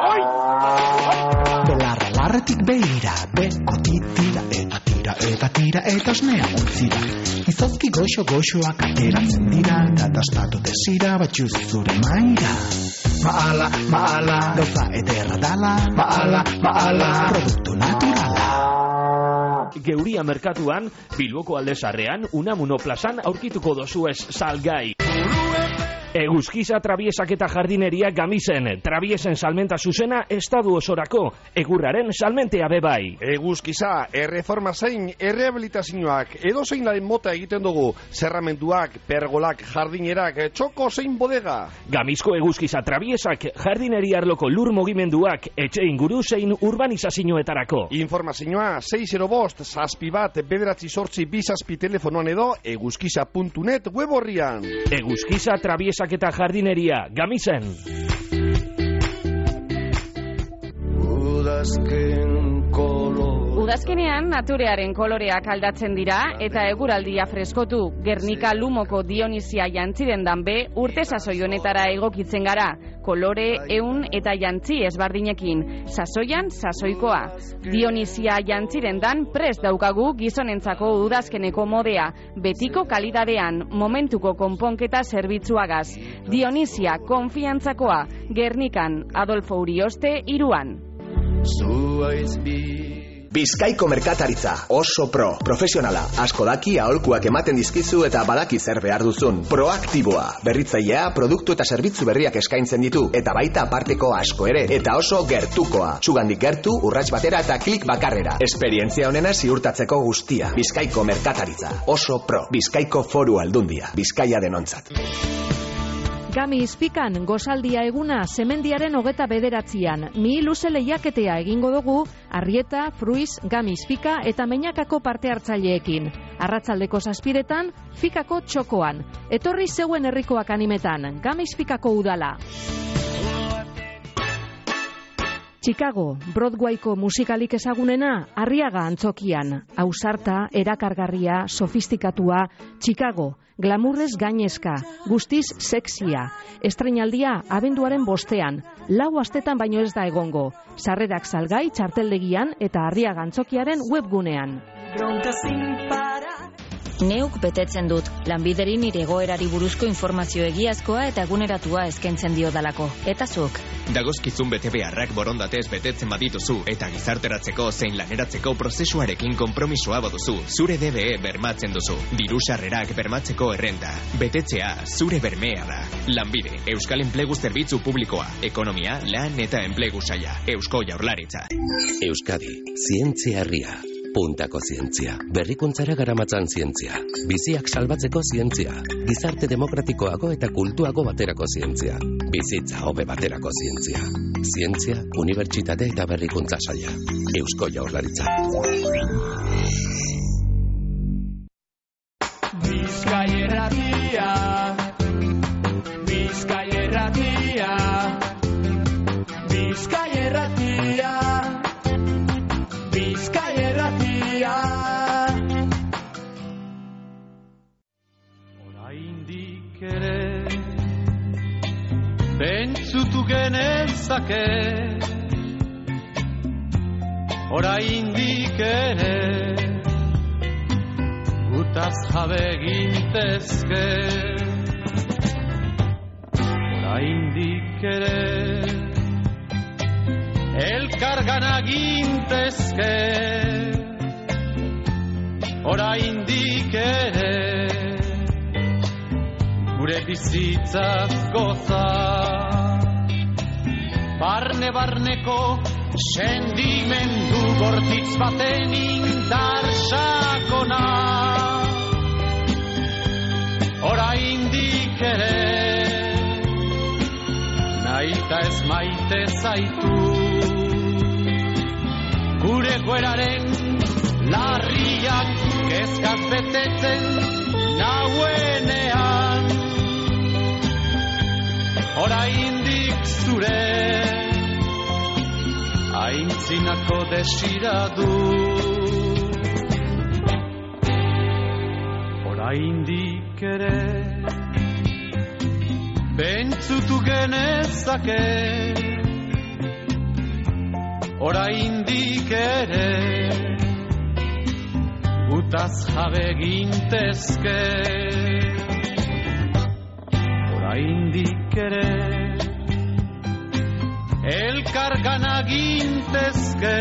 Belarretik beira, beko titira eta osnea utzira. Izozki goxoak ateratzen dira, eta ostatu desira batxuz zure maira. Maala, gauza ederra dala, maala, produktu naturala. Geuria merkatuan, Bilboko Aldezarrean, Unamuno plazan aurkituko dozuez salgai. Eguzkiza trabiesak eta jardineria Gamisen. Trabiesen salmenta zuzena estadu osorako. Egurraren salmentea bebai. Eguzkiza, erreforma zein, errehabilitazioak, edo zein laren mota egiten dugu. Zerramenduak, pergolak, jardinerak, txoko zein bodega. Gamizko eguzkiza trabiesak, jardineria arloko lur mugimenduak, etxe inguru zein urbanizazioetarako. Informazioa 605 61 9 telefonoan edo eguzkiza.net web horrian. Eguzkiza trabiesak eta jardineria, Gamisen. Udazkenean naturearen koloreak aldatzen dira eta eguraldia freskotu. Gernika Lumoko Dionisia jantziren danbe urte sasoi honetara egokitzen gara. Kolore, ehun eta jantzi ezbardinekin. Sasoian, sasoikoa. Dionisia jantziren dan prest daukagu gizonentzako udazkeneko modea. Betiko kalidadean, momentuko konponketa zerbitzuagaz. Dionisia konfiantzakoa. Gernikan, Adolfo Urioste, 3. Bizkaiko merkataritza, oso profesionala, asko daki aholkuak ematen dizkizu eta badaki zer behar duzun. Proaktiboa, berritzailea, produktu eta zerbitzu berriak eskaintzen ditu, eta baita aparteko asko ere, eta oso gertukoa. Zugandik gertu, urrats batera eta klik bakarrera. Esperientzia honena ziurtatzeko guztia. Bizkaiko merkataritza, oso Bizkaiko Foru Aldundia, Bizkaia denontzat. Gami izpikan, gozaldia eguna, semendiaren 29an. Luze lehiaketea egingo dugu, Arrieta, Fruiz, Gami izpika eta Meñakako parte hartzaileekin. Arratsaldeko 7etan, Fikako txokoan. Etorri zeuen herrikoak animetan, Gami izpikako udala. Chicago, Broadwayko musikalik ezagunena, Arriaga antzokian. Ausarta, erakargarria, sofistikatua, Chicago, glamurrez gainezka, guztiz sexia. Estreinaldia abenduaren 5ean, 4 astetan baino ez da egongo. Sarrerak salgai txarteldegian eta Arriaga antzokiaren webgunean. Neuk betetzen dut, lanbideri nire egoerari buruzko informazio egiazkoa eta eguneratua eskaintzen diodalako. Eta zuk? Dagozkizun betebeharrak borondatez betetzen badituzu eta gizarteratzeko zein laneratzeko prozesuarekin konpromisoa baduzu, zure DBE bermatzen duzu. Diru sarrerak bermatzeko errenta. Betetzea zure bermea da. Lanbide, Euskal Enplegu Zerbitzu Publikoa, Ekonomia, Lan eta Enplegu Saila, Eusko Jaurlaritza. Euskadi, zientzia herria. Puntako zientzia, berrikuntzara garamatzan zientzia, biziak salbatzeko zientzia, gizarte demokratikoago eta kultuago baterako zientzia, bizitza hobe baterako zientzia, zientzia, unibertsitate eta berrikuntza saila, Eusko Jaurlaritza. Bizkai Irratia, Bizkai Irratia, Bizkai Irratia, Bizkai Irratia. Oraindik ere bentzutu genezake, oraindik ere gutaz jabe gintezke, oraindik ere elkargana gintezke, oraindik ere gure bizitzaz goza, barne-barneko sendimendu bortitz baten indar sakona, oraindik ere naita ez maite zaitu, gure goeraren larriak kezkaz betetzen nauenean, oraindik zure aintzinako desira du, oraindik ere bentzutu genezake, oraindik ere gutaz jabe gintezke, oraindik ere elkargana gintezke,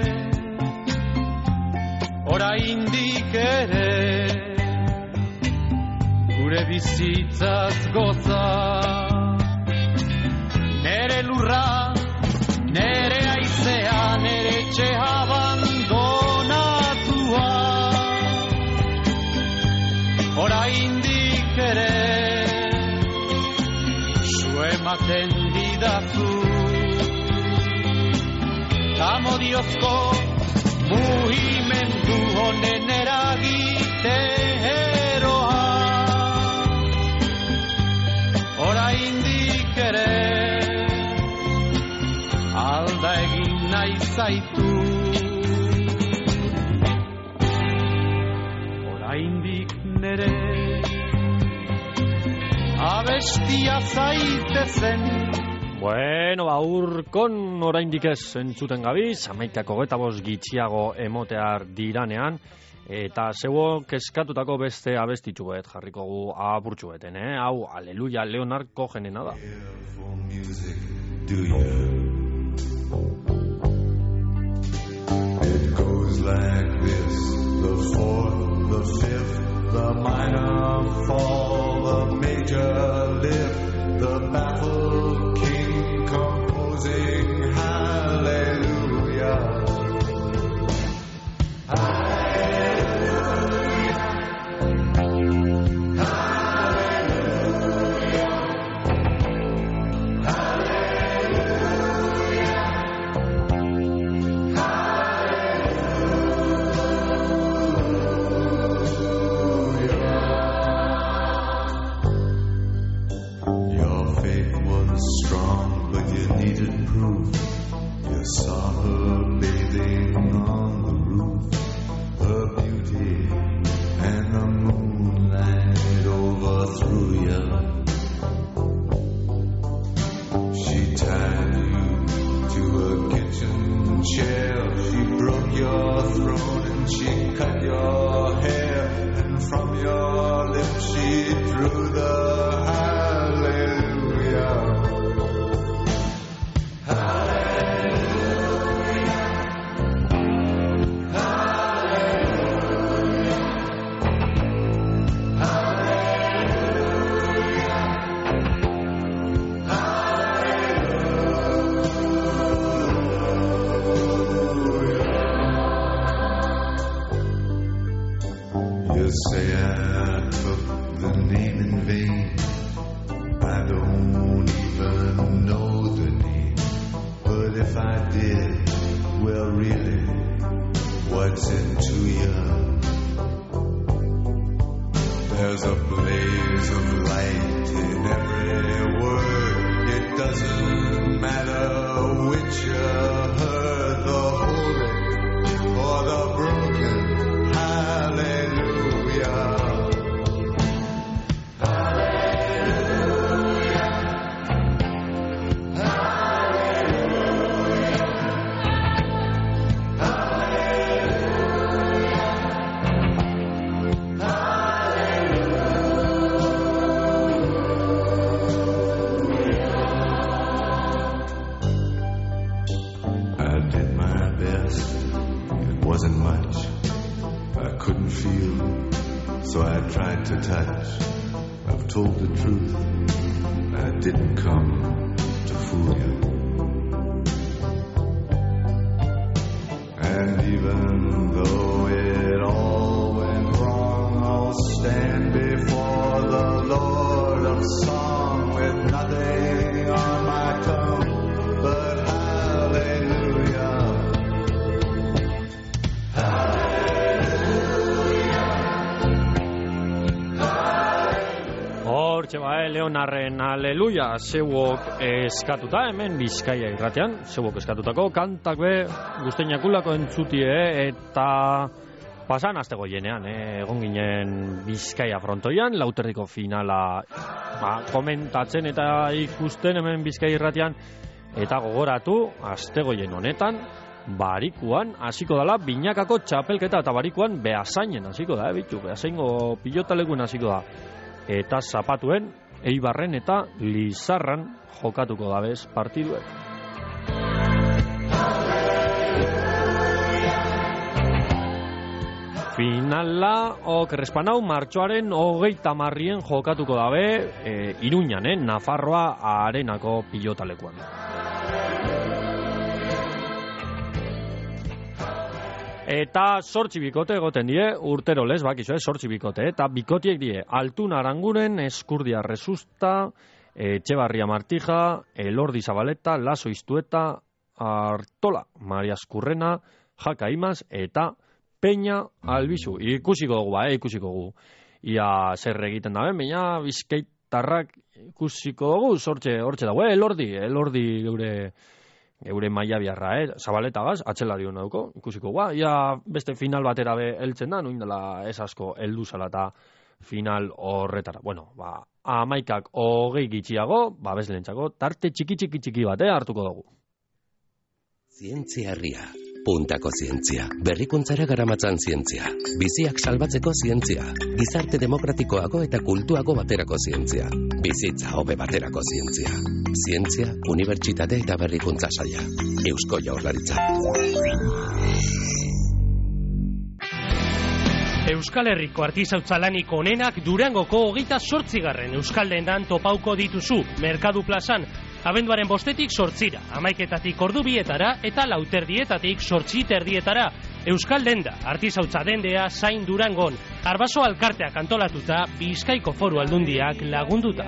oraindik ere gure bizitzaz goza, nere lurra, nere aizea, nere etxe abandonatua, oraindik ere su ematen didazu, amodiozko mugimendu honen eragiteroa, oraindik ere alda egin nahi zaitu, oraindik nere abestia zaitezen. Bueno, urkon oraindik ez entzuten gabiz, 11:25 gitxiago emotear diranean, eta zeuok eskatutako beste abestitxuet jarriko gu apurtxueten, hau Aleluia Leonard Cohenena da. It goes like this, the fourth, the fifth, the minor fall, the major lift, the baffled king composing hallelujah. Hallelujah. Hallelujah. Hallelujah. Hallelujah. You say I took the name in vain. I don't even know the name. But if I did, well really, what's it to you? There's a blaze of light in every word. It doesn't matter which you heard, the holy or the broken. Hallelujah. Wasn't much I couldn't feel, so I tried to touch. I've told the truth, I didn't come to fool you. And even though it all went wrong, I'll stand before the Lord of Song with nothing on my tongue but hallelujah. Hortxe Leonarren aleluia zeuok eskatuta hemen Bizkaia irratean, zeuok eskatutako kantak be guzteinakulako entzutie eta pasan astego jenean, egon ginen Bizkaia frontoian, lauterdiko finala komentatzen eta ikusten hemen Bizkaia irratean eta gogoratu astego jen honetan Barikuan hasiko dala binakako txapelketa eta Barikuan Beasainen hasiko da, bitu, Beasaingo pilotalekun hasiko da. Eta zapatuen Eibarren eta Lizarran jokatuko dabez partiduek. Finala okerrespanau martxoaren 30 jokatuko dabe Iruñan, Nafarroa arenako pilotalekuan. Eta 8 bikote egoten die, urtero lez, bakizu, 8 bikote, eta bikotiek die, Altuna Aranguren, Eskurdia Resusta, Etxebarria Martija, Elordi Zabaleta, Laso Iztueta, Artola Maria Eskurrena, Jaka Imaz, eta Peña Albizu. Ikusiko dugu, ikusiko dugu. Ia zer egiten dabe, baina Bizkaitarrak ikusiko dugu, hortxe dago, Elordi geure maila biarra, Zabaletagaz, atxelari hona duko, ikusiko gua. Ia beste final batera be heltzen da, noin dela ez asko heldu zala eta final horretara. Bueno, 11 gitxiago, bezlentzako, tarte txiki bat hartuko dugu. Zientzia herria. Puntako zientzia, berrikuntzara garamatzan zientzia, biziak salbatzeko zientzia, gizarte demokratikoago eta kultuago baterako zientzia, bizitza hobe baterako zientzia, zientzia, unibertsitate eta berrikuntza saila, Eusko Jaurlaritza. Euskal Herriko artizautza lanik onenak Durangoko 28. Euskaldendan topauko dituzu, Merkadu plazan, abenduaren 5-tik 8-ra, 11-etatik 2-bietara eta 4-erdietatik 8-erdietara. Euskaldenda, artizautza dendea zain Durangon, Arbaso alkarteak antolatuta, Bizkaiko Foru Aldundiak lagunduta.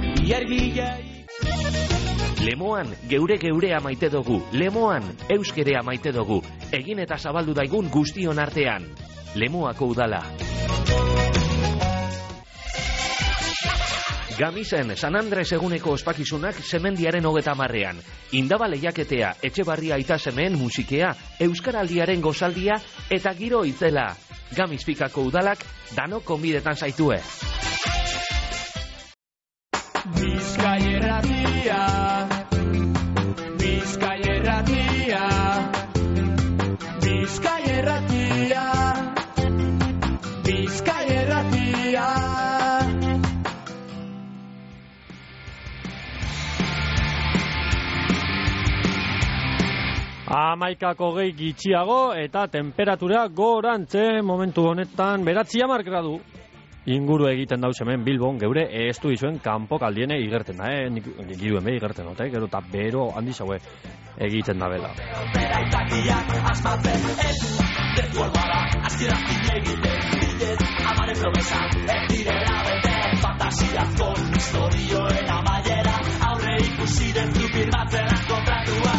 Lemoan geurea maite dugu, Lemoan euskerea maite dugu, egin eta zabaldu daigun guztion artean. Lemoako udala. Gamisen San Andres eguneko ospakizunak semendiaren 30-ean. Indaba lehiaketea, Etxebarria aita semeen musikea, Euskaraldiaren gozaldia eta giro itzela. Gamizpikako udalak danok konbidetan zaitue. Bizkaierratia, Bizkaierratia, Bizkaierratia, Bizkaierratia. Amaikako gehi gitxiago eta temperatura gorantze momentu honetan 9 gradu inguru egiten dauz hemen Bilbon geure estu izuen kanpokaldiene igerten da, nik giduen behi igerten dut, gero eta bero handi zaue egiten da bela. baiet, amaren promesa, ez direla bete, fantasiazko historioen amaiera, aurre ikusi dentzu firmatzen kontratua.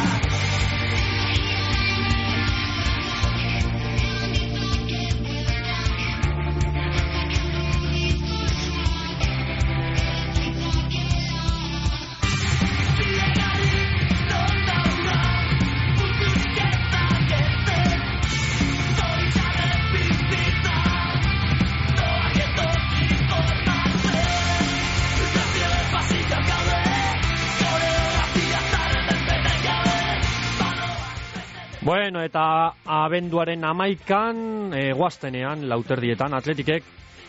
Bueno, eta abenduaren 11an, goaztenean, lauterdietan, Atletikek,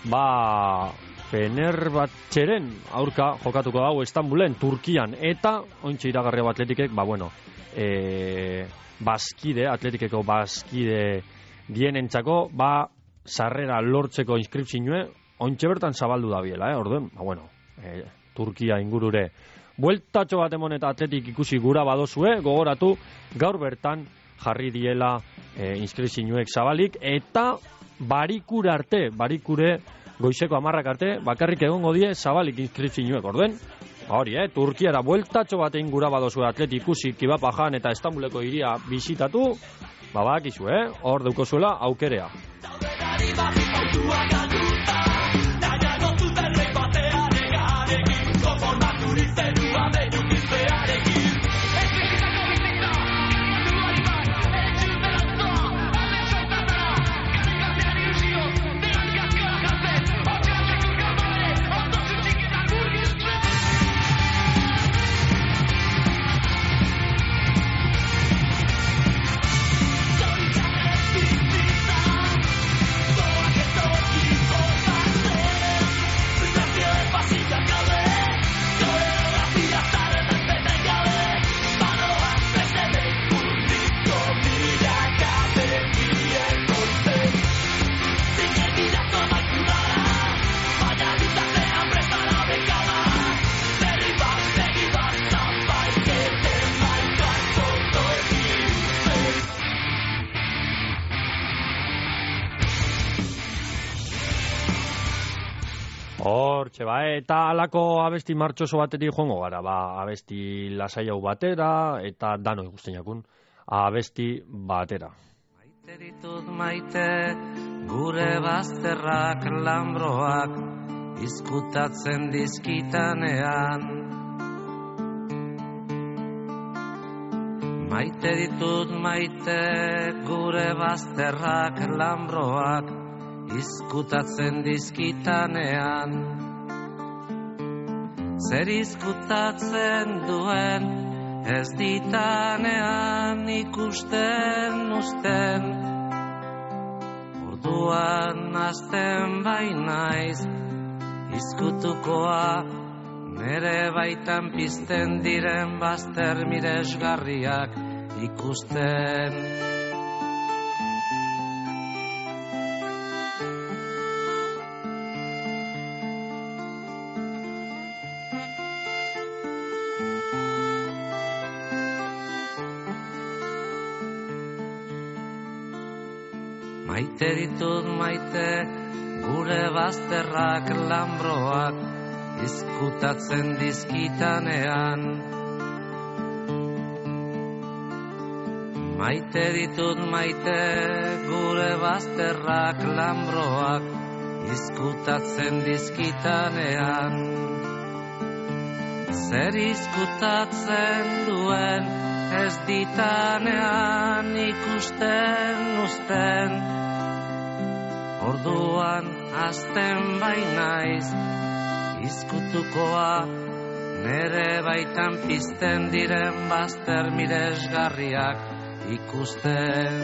Fenerbahçeren aurka jokatuko dago Istanbulen, Turkian, eta ointxe iragarri Atletikek, Atletikeko baskide dienentzako, sarrera lortzeko inskripzioe, ointxe bertan zabaldu da biela, orduen, Turkia ingurure. Bueltatxo bat emon eta Atletik ikusi gura badozue, gogoratu, gaur bertan, jarri diela inskripzioek zabalik, eta barikure goizeko 10 arte, bakarrik egongo die zabalik inskripzioek, orduen, Turkiara bueltatxo batein gura badozu Atletik ikusi Kibapajan eta Estambuleko hiria bisitatu, bakizu, hor daukozuela aukerea. Hortxe, eta alako abesti martxoso batetik joango gara, abesti lasai hau batera, eta dano ikustenakun, abesti batera. Maite ditut maite, gure bazterrak lambroak, izkutatzen dizkitanean. Maite ditut maite, gure bazterrak lambroak, izkutatzen dizkitanean. Zer izkutatzen duen, ez ditanean ikusten usten. Orduan azten bainaiz, izkutukoa, nere baitan pizten diren bazter miresgarriak ikusten. Maite ditut maite, gure bazterrak lambroak, izkutatzen dizkitanean. Maite ditut maite, gure bazterrak lambroak, izkutatzen dizkitanean. Zer izkutatzen duen, ez ditanean ikusten usten. Orduan azten bainaiz, izkutukoa, nere baitan pizten diren bazter miresgarriak ikusten.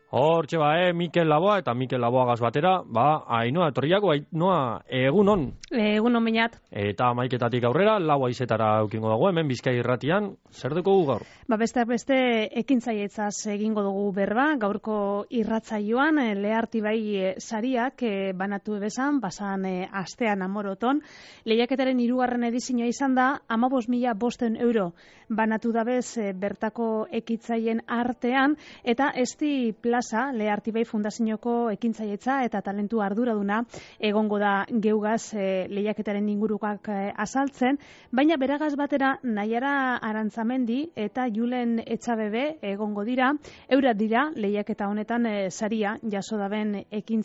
Hortxe Mikel Laboa eta Mikel Laboagaz batera, Ainhoa etorriako, Ainhoa, egunon. Egunon bainat. Eta amaiketatik aurrera, lau aizetara eukingo dago, hemen Bizkai Irratian, zer dugu gaur? Besteak beste ekintzailetzaz egingo dugu berba, gaurko irratsaioan Lehartibai sariak banatu bezan, basan astean Amoroton, lehiaketaren 3. edizioa izan da, 15.500 euro banatu dabez bertako ekintzaileen artean, eta Esti Plaza, Lehartibai Fundazioko ekintzailetza eta talentu arduraduna egongo da geugaz lehiaketaren ingurukak azaltzen, baina beragaz batera Naiara Arantzamendi eta Julen Etxabebe egongo dira, eurat dira lehiaketa honetan saria jaso daben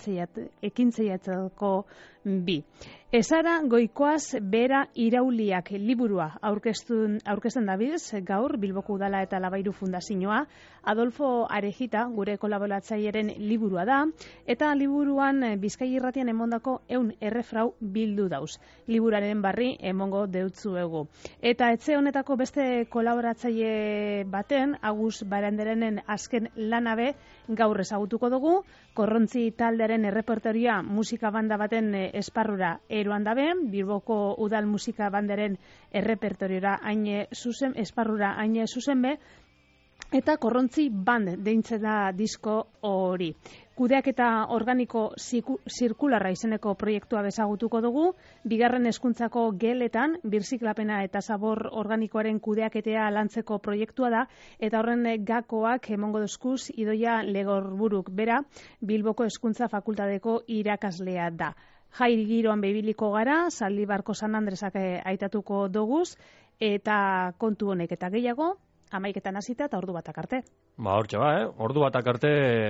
ekintzailetzako bi. Ezara Goikoaz Bera Irauliak liburua aurkezten dabiz, gaur Bilboko Udala eta Labairu Fundazioa, Adolfo Arejita, gure kolaboratzaileren liburua da, eta liburuan Bizkai Irratian emondako 100 errefrau bildu dauz. Liburaren barri emongo deutzuegu. Eta etxe honetako beste kolaboratzaile baten, Agus Baranderenen azken lanabe, gaur ezagutuko dugu, Korrontzi taldearen errepertorioa musika banda baten esparrura eroan dabe, Bilboko Udal musika bandaren errepertoriora esparrura hain zuzen be, eta Korrontzi band deintzen da disko hori. Kudeaketa organiko zirkularra izeneko proiektua bezagutuko dugu, 2. hezkuntzako geletan, birziklapena eta zabor organikoaren kudeaketea lantzeko proiektua da, eta horren gakoak emongo dozkuz Idoia Legorburuk bera, Bilboko Hezkuntza Fakultateko irakaslea da. Jairi giroan bebiliko gara, Zaldibarko San Andresak aitatuko doguz, eta kontu honek eta gehiago, 11 hasita eta ordu batak arte. Hortxe ordu batak arte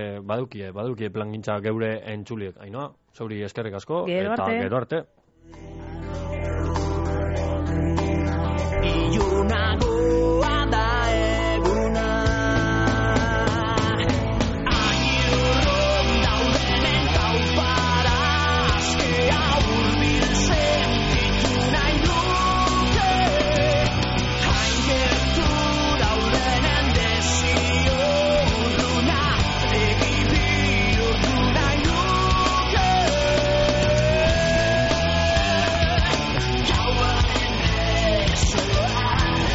badukie plangintza geure entzuliek. Ainhoa, zauri eskerrik asko, eta gero arte. Ilunagoa da eguna, agirron daudenen taupara, askea hurbil sentitu nahi nuke, hain gertu daudenen desio urruna, egi bihurtu nahi nuke. Gauaren besoa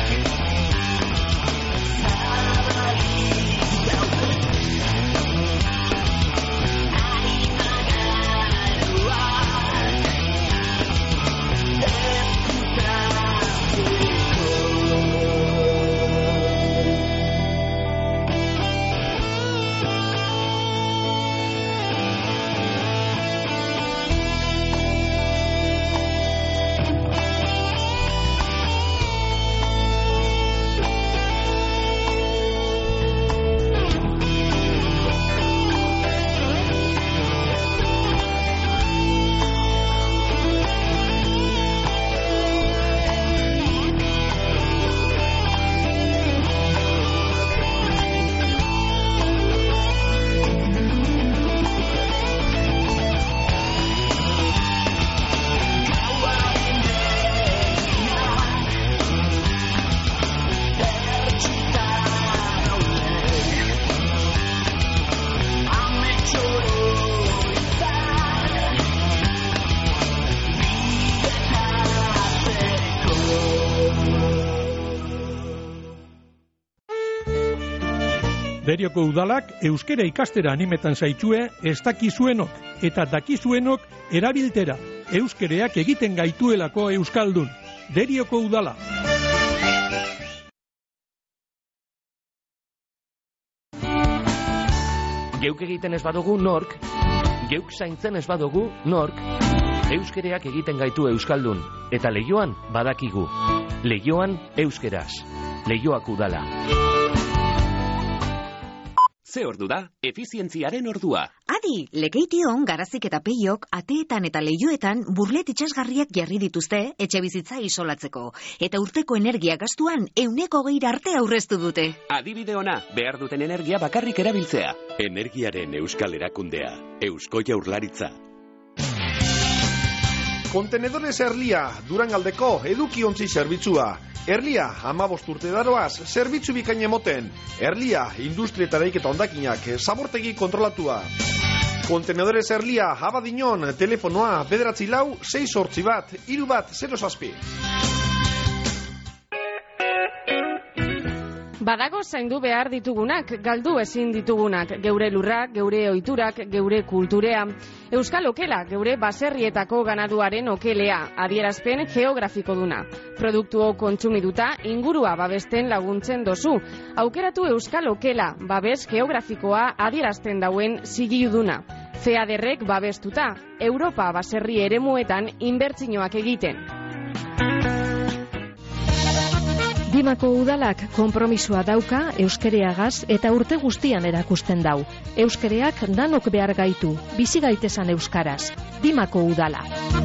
Derioko udalak euskera ikastera animetan zaitxue ez dakizuenok eta dakizuenok erabiltera. Euskereak egiten gaituelako euskaldun. Derioko udala. Geuk egiten ez badugu nork, geuk zaintzen ez badugu nork, euskereak egiten gaitu euskaldun. Eta Leioan badakigu. Leioan euskeraz. Leioak udala. Ze ordu da? Efizientziaren ordua. Adi, Lekeition, Garazik eta Peiok, ateetan eta leioetan burlet itxasgarriak jarri dituzte etxe bizitza isolatzeko. Eta urteko energia gastuan 120 arte aurreztu dute. Adibide ona, behar duten energia bakarrik erabiltzea. Energiaren euskal erakundea. Eusko Jaurlaritza. Kontenedores Erlia, Durangaldeko edukiontzi zerbitzua. Erlia, 15 urte daroaz, zerbitzu bikain emoten. Erlia, industria eta eraiketa hondakinak, zabortegi kontrolatua. Kontenedores Erlia, Abadiñon, telefonoa, 944-681-3107. Badago zaindu behar ditugunak, galdu ezin ditugunak, geure lurrak, geure ohiturak, geure kulturea. Euskal Okela, geure baserrietako ganaduaren okelea, adierazpen geografiko duna. Produktuo kontsumiduta, ingurua babesten laguntzen dozu. Aukeratu Euskal Okela, babes geografikoa adierazten dauen zigiluduna. FEADERrek babestuta, Europa baserri eremuetan inbertsioak egiten. Dimako udalak konpromisoa dauka euskereagaz eta urte guztian erakusten dau. Euskereak danok behar gaitu, bizi gaitesan euskaraz. Dimako udala.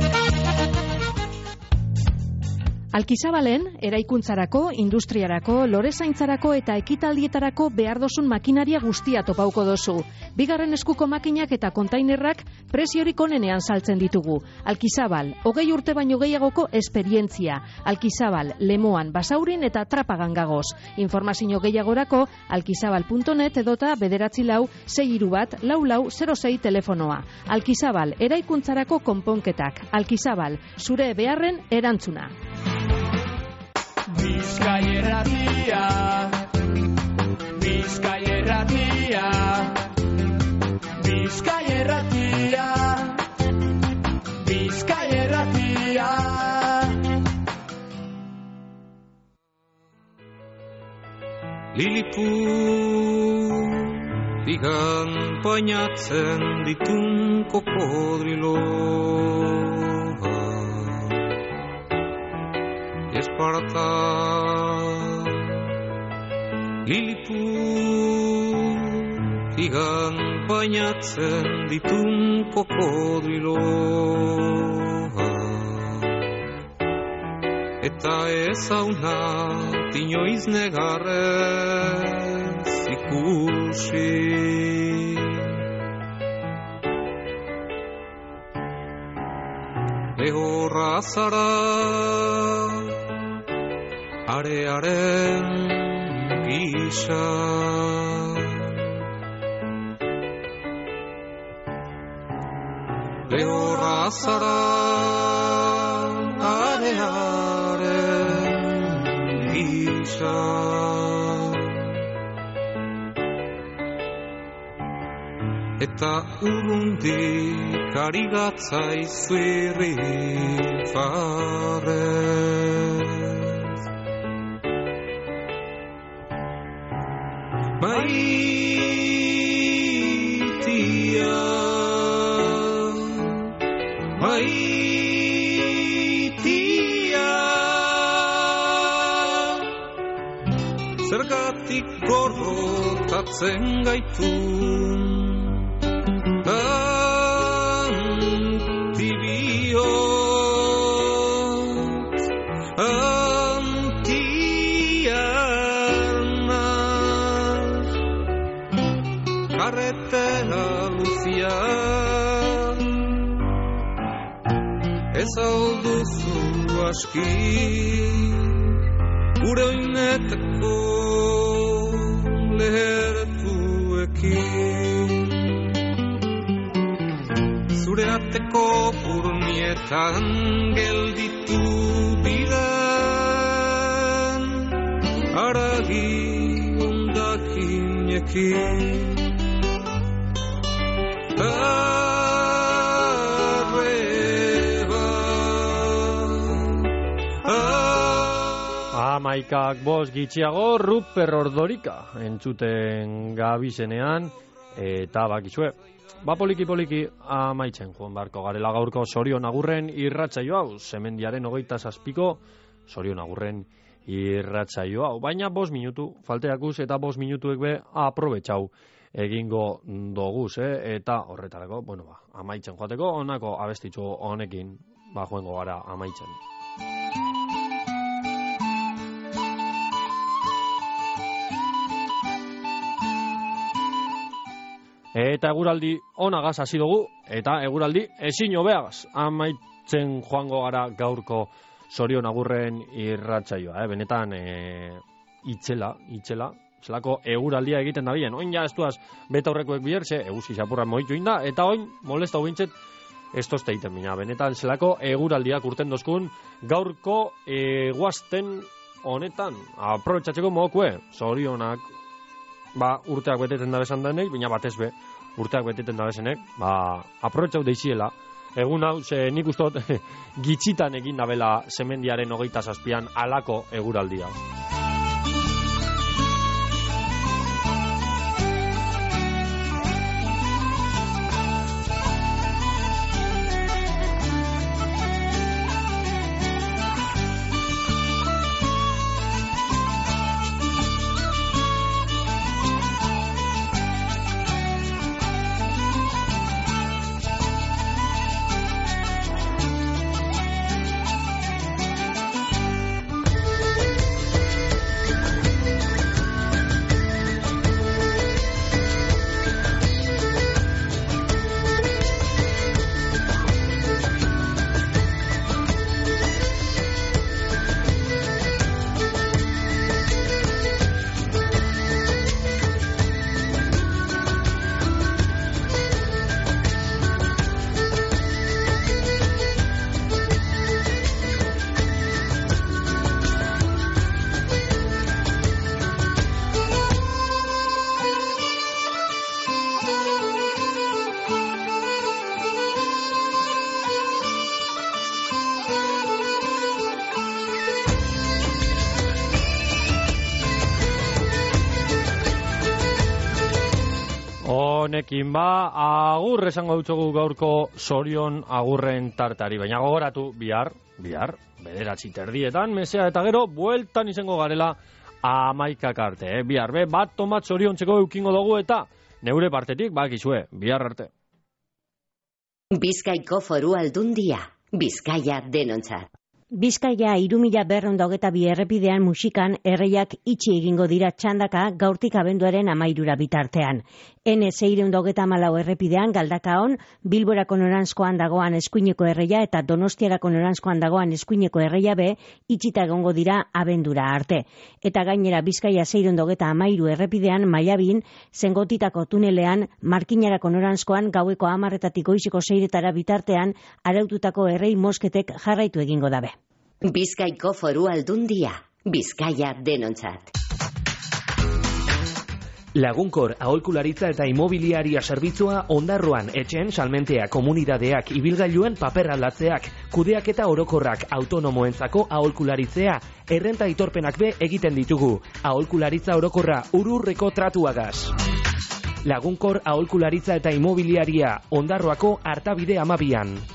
Alkizabalen, eraikuntzarako, industriarako, lorezaintzarako eta ekitaldietarako behar dozun makinaria guztia topauko dozu. Bigarren eskuko makinak eta kontainerrak preziorik onenean saltzen ditugu. Alkizabal, 20 urte baino gehiagoko esperientzia. Alkizabal, Lemoan, Basaurin eta Trapagan gagoz. Informazio gehiagorako alkizabal.net edota 944-631-4406 telefonoa. Alkizabal, eraikuntzarako konponketak. Alkizabal, zure beharren erantzuna. Bizkai Erratia, Bizkai Erratia, Bizkai Erratia, Bizkai Erratia. Lilipudigan bainatzen ditun kokodriloa. Esparta Lilipudigan bainatzen ditun kokodriloa. Eta ezauna inoiz negarrez ikusi. Lehorra zara arearen gisa. Lehorra zara arearen gisa. Eta urrundik ari gatzaizu irrifarrez. Maitia, maitia, zergatik gorrotatzen gaitun antibiot, antiarnas, karretera luzia, ez alduzu aski, gure oinetako lehertuekin. Zure arteko burnietan gelditu bidan haragi ondakinekin. Amaikak bost gitxiago Ruper Ordorika entzuten gabizenean eta bakizue. Ba poliki amaitzen joan barko garela gaurko Sorion Agurren irratsaio hau, Semendiaren 27ko Sorion Agurren irratsaio hau. Baina 5 minutu falteakuz eta 5 minutuek be aprobetxau egingo doguz, eta horretarako, amaitzen joateko honako abestitzu honekin joango gara amaitzen. Eta eguraldi onagaz hasi dugu, eta eguraldi ezin hobeagaz amaitzen joango gara gaurko Sorion Agurren irratsaioa, benetan itxela, zelako eguraldia egiten da bien. Oin ja, estuaz, beta horrekoek bihertze, eguzki xapurra moitu inda, eta oin, molesta bintzet, ez tozte egiten bina. Benetan, zelako eguraldiak urten dozkun, gaurko guazten honetan, aprobetxatzeko modokue, zorionak, urteak beteten da bezan denek, baina batez be, urteak beteten da bezenek, aprobetxau deiziela, egun hau, ze nik ustot, gitxitan egin dabela Semendiaren 27an alako eguraldia. Honekin agur esango dutxogu gaurko Sorion Agurren tartari, baina gogoratu bihar, 9:30 mesea eta gero, bueltan izango garela 11 arte, bihar, bat tomat zoriontzeko eukingo dugu eta neure partetik, bakizue, bihar arte. Bizkaiko Foru Aldundia, Bizkaia denontzat. Bizkaia 3.222 errepidean musikan erreiak itxi egingo dira txandaka gaurtik abenduaren 13 bitartean. N634 errepidean Galdakaon, Bilborako noranzkoan dagoan eskuineko erreia eta Donostiarako noranzkoan dagoan eskuineko erreia be itxita egongo dira abendura arte. Eta gainera Bizkaia 633 errepidean Maiabin, Zengotitako tunelean, Markinarako noranzkoan gaueko 10:00 goizeko 6:00 bitartean araututako errei mosketek jarraitu egingo dabe. Bizkaiko Foru Aldundia, Bizkaia denontzat. Lagunkor aholkularitza eta imobiliaria zerbitzua Ondarroan etxeen salmentea komunidadeak ibilgailuen paper aldatzeak, kudeaketa orokorrak autonomoentzako aholkularitzea, errenta aitorpenak be egiten ditugu. Aholkularitza orokorra ururreko tratuagaz. Lagunkor aholkularitza eta imobiliaria Ondarroako Artabide 12an.